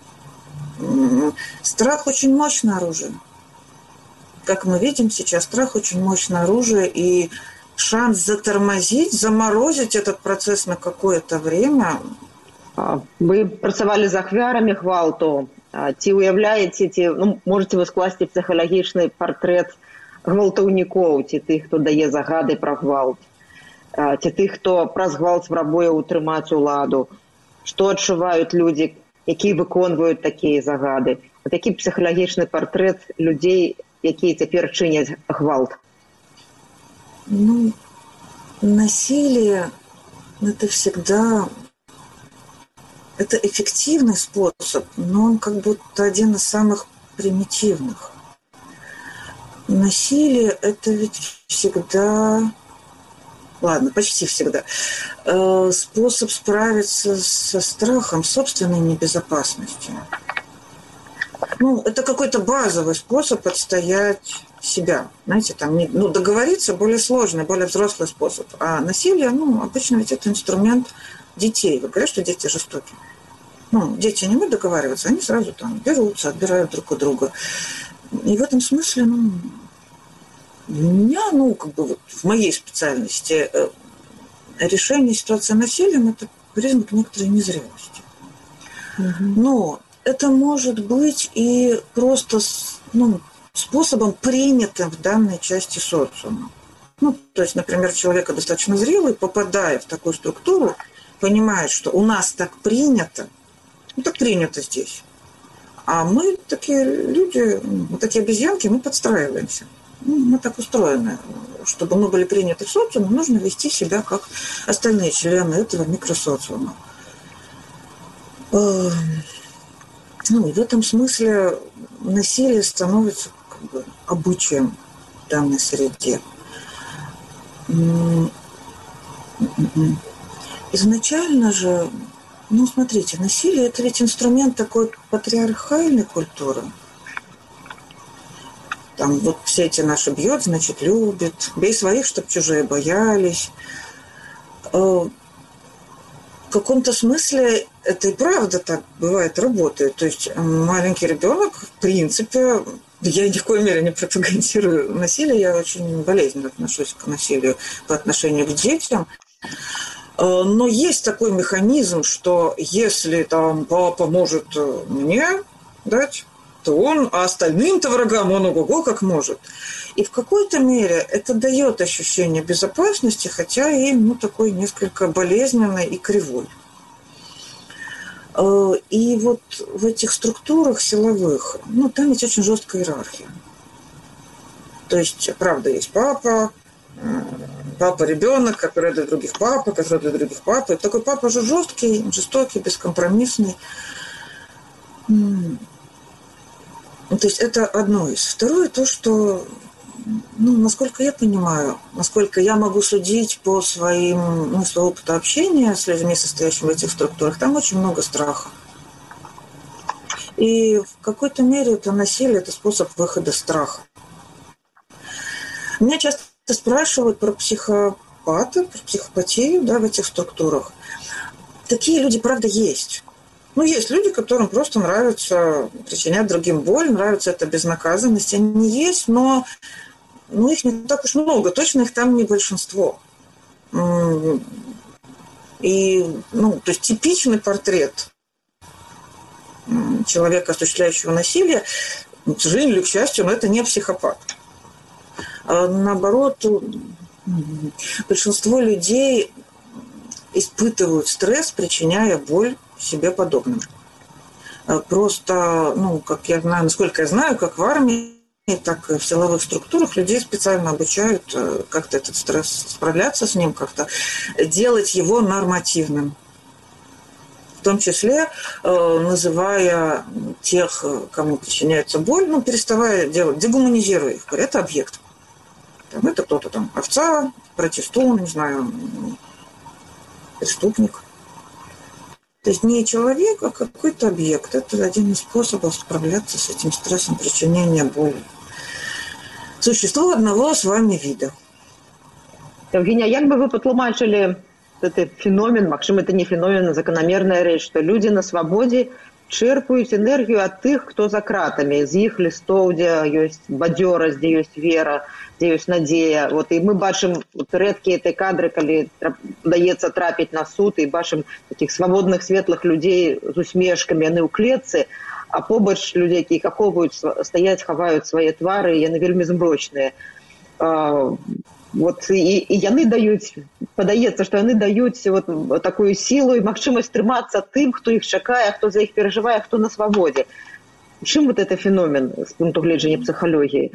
Страх очень мощное оружие. Как мы видим сейчас, страх очень мощное оружие. И шанс затормозить, заморозить этот процесс на какое-то время... Вы працавалі з ахвярамі гвалту. Ці уяўляеце, ці ну, можете вы скласці псіхалагічны партрэт гвалтаўнікоў, ці тых, хто дае загады пра гвалт, ці тых, хто праз гвалт спрабуе ўтрымаць уладу? Што адчуваюць людзі, якія выконваюць такія загады? Такі псіхалагічны партрэт людзей, якія цяпер чыняць гвалт. Ну, насилие – это всегда… Это эффективный способ, но он как будто один из самых примитивных. Насилие – это ведь всегда, ладно, почти всегда, э, способ справиться со страхом собственной небезопасности. Ну, это какой-то базовый способ отстоять себя. Знаете, там, не, ну, договориться более сложный, более взрослый способ. А насилие, ну, обычно ведь это инструмент детей. Вы говорите, что дети жестокие. Ну, дети не могут договариваться, они сразу там берутся, отбирают друг у друга. И в этом смысле, ну, у меня, ну, как бы вот в моей специальности решение ситуации насилием – это признак некоторой незрелости. Угу. Но это может быть и просто, ну, способом, принятым в данной части социума. Ну, то есть, например, человек достаточно зрелый, попадая в такую структуру, понимает, что у нас так принято, ну так принято здесь. А мы такие люди, мы такие обезьянки, мы подстраиваемся. Ну, мы так устроены. Чтобы мы были приняты в социуме, нужно вести себя как остальные члены этого микросоциума. Ну, и в этом смысле насилие становится как бы обычаем в данной среде. Изначально же, ну, смотрите, насилие – это ведь инструмент такой патриархальной культуры. Там вот все эти наши «бьет, значит, любит», «бей своих, чтоб чужие боялись». В каком-то смысле это и правда так бывает, работает. То есть маленький ребенок, в принципе, я ни в коей мере не пропагандирую насилие, я очень болезненно отношусь к насилию по отношению к детям. Но есть такой механизм, что если там папа может мне дать, то он, а остальным-то врагам он ого-го как может. И в какой-то мере это дает ощущение безопасности, хотя и ну, такой несколько болезненной и кривой. И вот в этих структурах силовых, ну, там ведь очень жесткая иерархия. То есть, правда, есть папа, папа-ребенок, который для других папа, который для других папа. И такой папа же жесткий, жестокий, бескомпромиссный. То есть это одно из. Второе то, что, ну, насколько я понимаю, насколько я могу судить по своим, ну, своему опыту общения с людьми, состоящими в этих структурах, там очень много страха. И в какой-то мере это насилие, это способ выхода страха. Меня часто спрашивают про психопаты, про психопатию, да, в этих структурах. Такие люди, правда, есть. Ну, есть люди, которым просто нравится причинять другим боль, нравится эта безнаказанность. Они есть, но ну, их не так уж много. Точно их там не большинство. И, ну, то есть типичный портрет человека, осуществляющего насилие, к сожалению или к счастью, но это не психопат. А наоборот, большинство людей испытывают стресс, причиняя боль себе подобным. Просто, ну, как я знаю, насколько я знаю, как в армии, так и в силовых структурах людей специально обучают как-то этот стресс, справляться с ним, как-то делать его нормативным. В том числе называя тех, кому причиняется боль, ну, переставая делать, дегуманизируя их. Это объект. Там, это кто-то там, овца, протестун, не знаю, преступник. То есть не человек, а какой-то объект. Это один из способов справляться с этим стрессом причинения боли. Существо одного с вами вида. Евгения, як бы вы патлумачылі этот феномен, магчыма, это не феномен, а закономерная речь, что люди на свободе черпают энергию от тех, кто за кратами, из их листов, где есть бадёрасць, где есть вера, где есть надея. Вот, и мы бачым вот, редкие эти кадры, когда удается трапить на суд, и бачым таких свободных, светлых людей с усмешками, они у клетцы, а побач людей, які ахоўваюць, стаяць, хаваюць свае твары, яны вельмі змрочныя. А, вот, і, і яны даюць, падаецца, што яны даюць вот, такую сілу і магчымасць трымацца тым, хто іх чакае, хто за іх перажывае, хто на свабодзе. Чым вот это феномен с пункту гледжання психологии?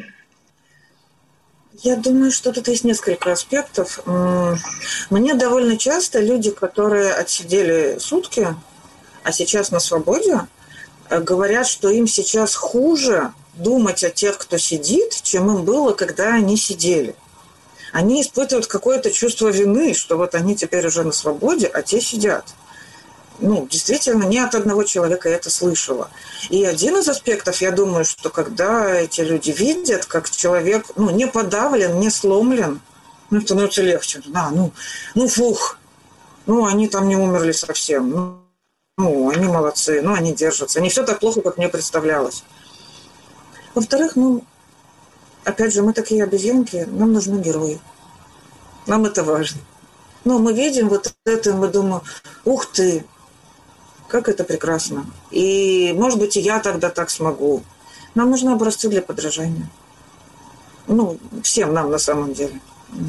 Я думаю, что тут есть несколько аспектов. Мне довольно часто люди, которые отсидели сутки, а сейчас на свободе, говорят, что им сейчас хуже думать о тех, кто сидит, чем им было, когда они сидели. Они испытывают какое-то чувство вины, что вот они теперь уже на свободе, а те сидят. Ну, действительно, не от одного человека я это слышала. И один из аспектов, я думаю, что когда эти люди видят, как человек, ну, не подавлен, не сломлен, ну, становится легче. Да, ну, ну, фух, ну, они там не умерли совсем, ну, ну, они молодцы, ну, они держатся. Не все так плохо, как мне представлялось. Во-вторых, ну, опять же, мы такие обезьянки, нам нужны герои. Нам это важно. Но мы видим вот это, мы думаем, ух ты, как это прекрасно. И, может быть, и я тогда так смогу. Нам нужны образцы для подражания. Ну, всем нам на самом деле.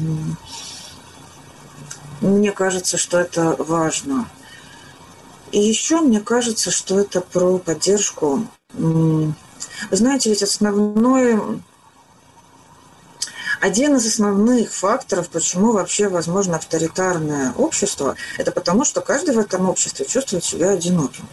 Мне кажется, что это важно. И еще мне кажется, что это про поддержку. Вы знаете, ведь основной... Один из основных факторов, почему вообще возможно авторитарное общество, это потому, что каждый в этом обществе чувствует себя одиноким.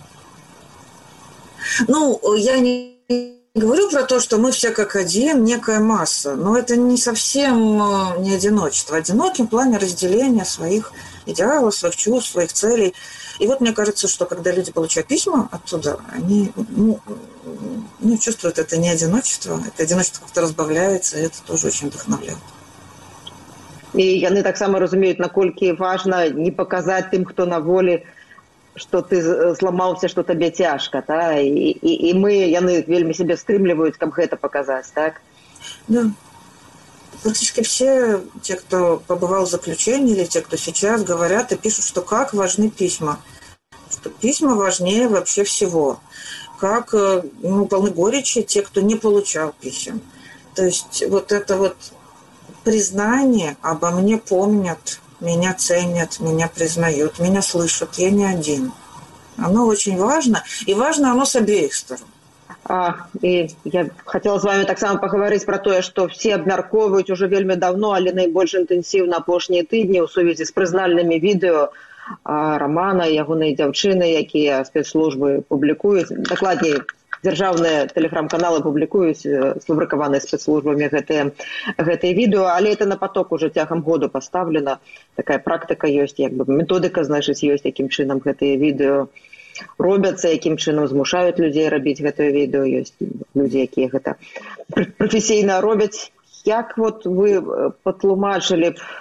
Ну, я не говорю про то, что мы все как один, некая масса, но это не совсем не одиночество. Одиноким в плане разделения своих идеалов, своих чувств, своих целей. И вот мне кажется, что когда люди получают письма оттуда, они ну, ну, чувствуют это не одиночество, это одиночество как-то разбавляется, и это тоже очень вдохновляет. І яны таксама разумеюць, наколькі важна не паказаць тым, хто на волі, што ты зламаўся, што табе цяжка, та? І, і, і мы, яны вельмі себе стрымліваюць, каб гэта паказаць, так? Да. Практически все те, кто побывал в заключении, или те, кто сейчас говорят и пишут, что как важны письма. Что письма важнее вообще всего. Как ну, полны горечи те, кто не получал писем. То есть вот это вот признание, обо мне помнят, меня ценят, меня признают, меня слышат, я не один. Оно очень важно, и важно оно с обеих сторон. А, і я хотела з вами таксама пагаварыць пра тое, што все абмяркоўваюць ужо вельмі даўно, але найбольш інтэнсіўна апошнія тыдні ў сувязі з прызнальнымі відэо Рамана і ягонай дзяўчыны, якія спецслужбы публікуюць. Дакладней, дзяржаўныя тэлеграм-каналы публікуюць сфабрыкаваныя спецслужбамі гэтыя, гэтыя відэо, але это на поток уже цягам году пастаўлена. Такая практыка ёсць, як бы методыка, значыць, ёсць, якім чынам гэтыя відэо робяцца, якім чынам змушаюць людзей рабіць гэтае відэо. Ёсць людзі, якія гэта прафесійна робяць. Як вот вы патлумачылі б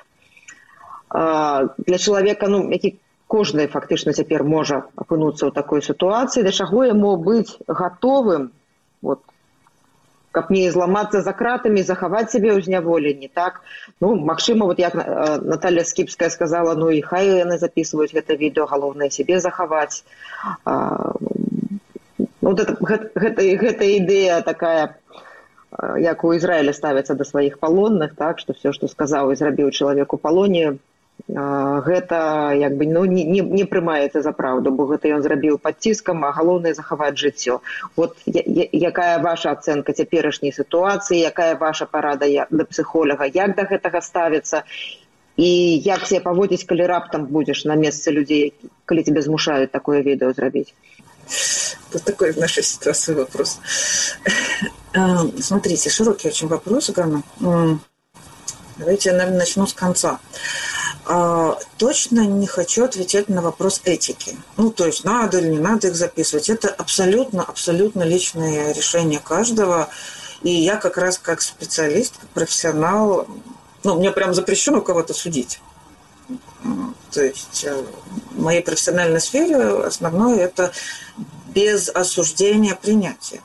для чалавека, ну, які кожны фактычна цяпер можа апынуцца ў такой сітуацыі, да чаго яму быць гатовым, вот, каб не зламацца за кратамі, захаваць сябе ў зняволенні, так? Ну, магчыма, вот як Наталья Скіпская сказала, ну і хай яны записываюць гэта відэо, галоўнае сябе захаваць. А, вот это, гэта, гэта ідэя такая, як у Ізраіля ставіцца да сваіх палонных, так, што все, што сказаў і зрабіў чалавек у палоне, гэта як бы, ну, не, не, не прымаецца за праўду, бо гэта ён зрабіў пад ціскам, а галоўнае захаваць жыццё. Вот я, якая ваша ацэнка цяперашняй сітуацыі, якая ваша парада да псіхолага, як да гэтага ставіцца і як себе паводзіць, калі раптам будзеш на месцы людзей, калі тебе змушаюць такое відэо зрабіць? Вот такой в нашей ситуации вопрос. Смотрите, широкий очень вопрос, Ганна. Давайте я, наверное, начну с конца. Точно не хочу отвечать на вопрос этики. Ну, то есть, надо или не надо их записывать. Это абсолютно, абсолютно личное решение каждого. И я как раз как специалист, как профессионал, ну, мне прям запрещено кого-то судить. То есть в моей профессиональной сфере основное это без осуждения принятие.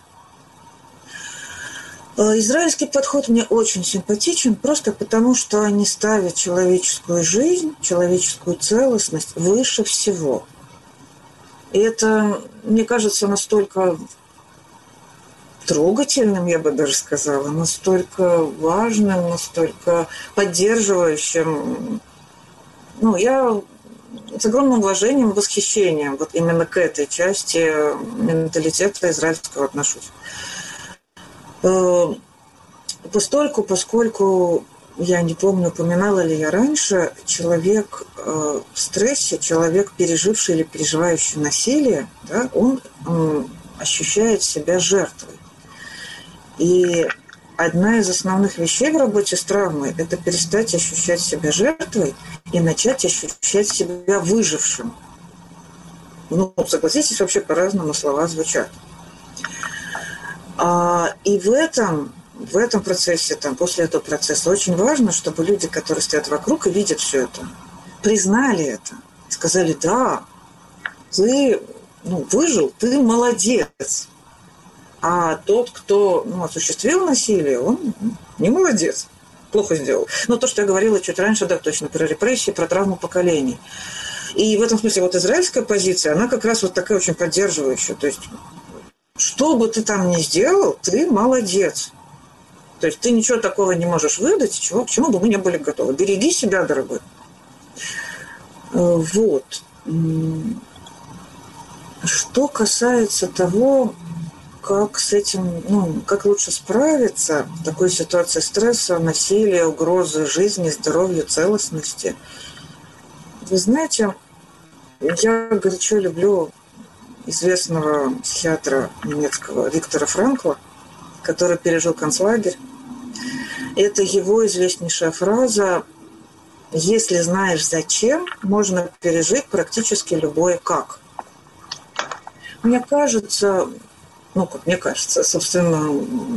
Израильский подход мне очень симпатичен, просто потому что они ставят человеческую жизнь, человеческую целостность выше всего. И это, мне кажется, настолько трогательным, я бы даже сказала, настолько важным, настолько поддерживающим. Ну, я с огромным уважением и восхищением вот именно к этой части менталитета израильского отношусь. Постольку, поскольку, я не помню, упоминала ли я раньше, человек в стрессе, человек, переживший или переживающий насилие, да, он ощущает себя жертвой. И одна из основных вещей в работе с травмой – это перестать ощущать себя жертвой и начать ощущать себя выжившим. Ну, согласитесь, вообще по-разному слова звучат. А, и в этом, в этом процессе, там, после этого процесса очень важно, чтобы люди, которые стоят вокруг и видят все это, признали это. Сказали, да, ты, ну, выжил, ты молодец. А тот, кто, ну, осуществил насилие, он не молодец, плохо сделал. Но то, что я говорила чуть раньше, да, точно, про репрессии, про травму поколений. И в этом смысле вот израильская позиция, она как раз вот такая очень поддерживающая. То есть, что бы ты там ни сделал, ты молодец. То есть ты ничего такого не можешь выдать, чего, к чему бы мы не были готовы. Береги себя, дорогой. Вот. Что касается того, как с этим, ну, как лучше справиться в такой ситуации стресса, насилия, угрозы жизни, здоровью, целостности. Вы знаете, я горячо люблю известного психиатра немецкого Виктора Франкла, который пережил концлагерь. Это его известнейшая фраза: «Если знаешь зачем, можно пережить практически любое как». Мне кажется, ну, как мне кажется, собственно,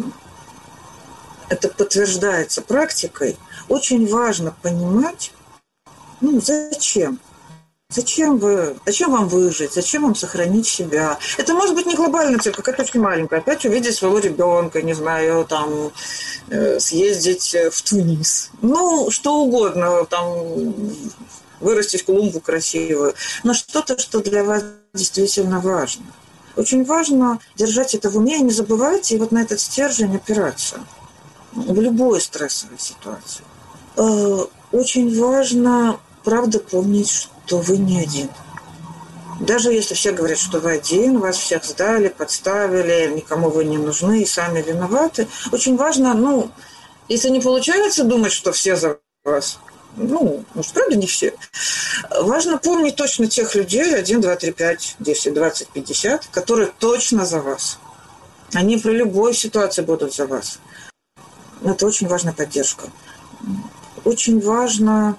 это подтверждается практикой. Очень важно понимать, ну, зачем. Зачем вы, зачем вам выжить, зачем вам сохранить себя? Это может быть не глобальная цель, какая-то очень маленькая. Опять увидеть своего ребенка, не знаю, там, э, съездить в Тунис. Ну, что угодно, там, вырастить клумбу красивую. Но что-то, что для вас действительно важно. Очень важно держать это в уме и не забывать, и вот на этот стержень опираться в любой стрессовой ситуации. Очень важно, правда, помнить, что вы не один. Даже если все говорят, что вы один, вас всех сдали, подставили, никому вы не нужны и сами виноваты, очень важно, ну, если не получается думать, что все за вас, ну, может, правда, не все, важно помнить точно тех людей, один, два, три, пять, десять, двадцать, пятьдесят, которые точно за вас. Они при любой ситуации будут за вас. Это очень важная поддержка. Очень важно,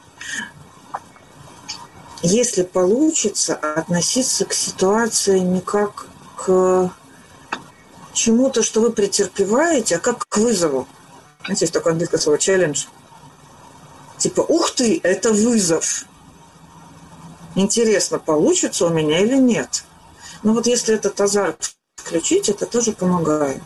если получится, относиться к ситуации не как к чему-то, что вы претерпеваете, а как к вызову. Знаете, есть такое английское слово «челлендж». Типа, ух ты, это вызов. Интересно, получится у меня или нет? Но вот если этот азарт включить, это тоже помогает.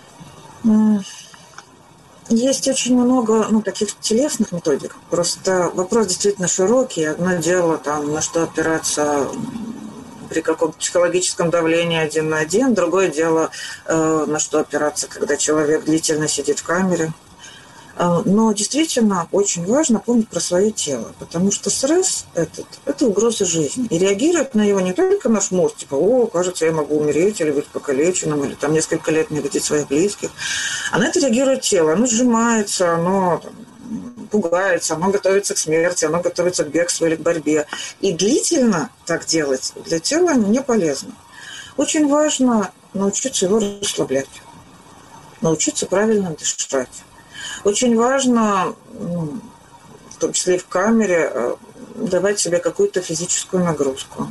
Есть очень много, ну, таких телесных методик. Просто вопрос действительно широкий. Одно дело, там, на что опираться при каком-то психологическом давлении один на один. Другое дело, э, на что опираться, когда человек длительно сидит в камере. Но действительно очень важно помнить про свое тело, потому что стресс этот – это угроза жизни. И реагирует на его не только наш мозг, типа, о, кажется, я могу умереть, или быть покалеченным, или там несколько лет не видеть своих близких. А на это реагирует тело. Оно сжимается, оно там, пугается, оно готовится к смерти, оно готовится к бегству или к борьбе. И длительно так делать для тела не полезно. Очень важно научиться его расслаблять, научиться правильно дышать. Очень важно, ну, в том числе и в камере, давать себе какую-то физическую нагрузку.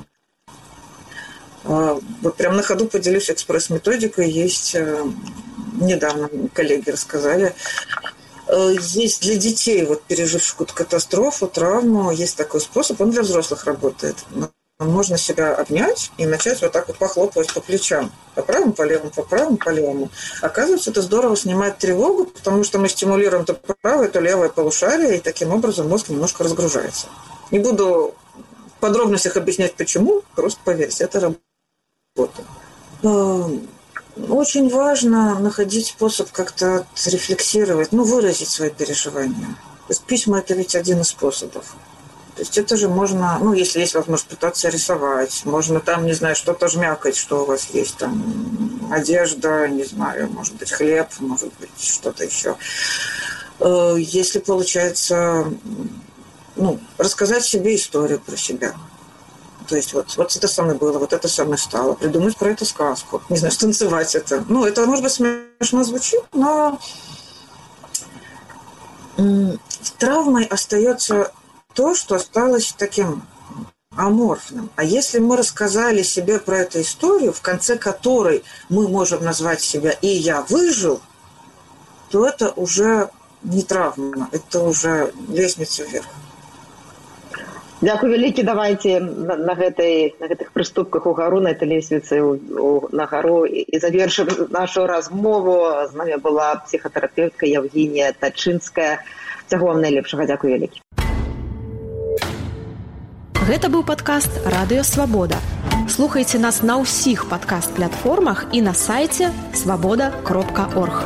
Вот прям на ходу поделюсь экспресс-методикой. Есть, недавно коллеги рассказали, есть для детей, вот, переживших какую-то катастрофу, травму, есть такой способ, он для взрослых работает. Можно себя обнять и начать вот так вот похлопывать по плечам. По правому, по левому, по правому, по левому. Оказывается, это здорово снимает тревогу, потому что мы стимулируем то правое, то левое полушарие, и таким образом мозг немножко разгружается. Не буду в подробностях объяснять, почему, просто поверьте, это работает. Очень важно находить способ как-то рефлексировать, ну, выразить свои переживания. То есть письма – это ведь один из способов. То есть это же можно, ну, если есть возможность пытаться рисовать, можно там, не знаю, что-то жмякать, что у вас есть, там, одежда, не знаю, может быть, хлеб, может быть, что-то еще. Если получается, ну, рассказать себе историю про себя. То есть вот, вот это со мной было, вот это со мной стало. Придумать про это сказку. Не знаю, станцевать это. Ну, это, может быть, смешно звучит, но травмой остается то, что осталось таким аморфным. А если мы рассказали себе про эту историю, в конце которой мы можем назвать себя «и я выжил», то это уже не травма, это уже лестница вверх. Дякую вялікі. Давайте на, на, гэтай, на гэтых прыступках угару, на этой лесвіцы на гару і завершым нашу размову. З намі была псіхатэрапеўтка Евгения Тачынская. Всяго вам найлепшага. Дякую вялікі. Гэта быў падкаст «Радыё Свабода». Слухайце нас на ўсіх падкаст-платформах і на сайце свабода кропка орг.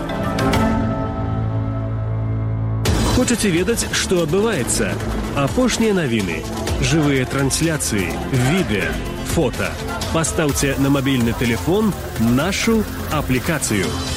Хочаце ведаць, што адбываецца? Апошнія навіны, жывыя трансляцыі, відэа, фота. Пастаўце на мабільны тэлефон нашу аплікацыю.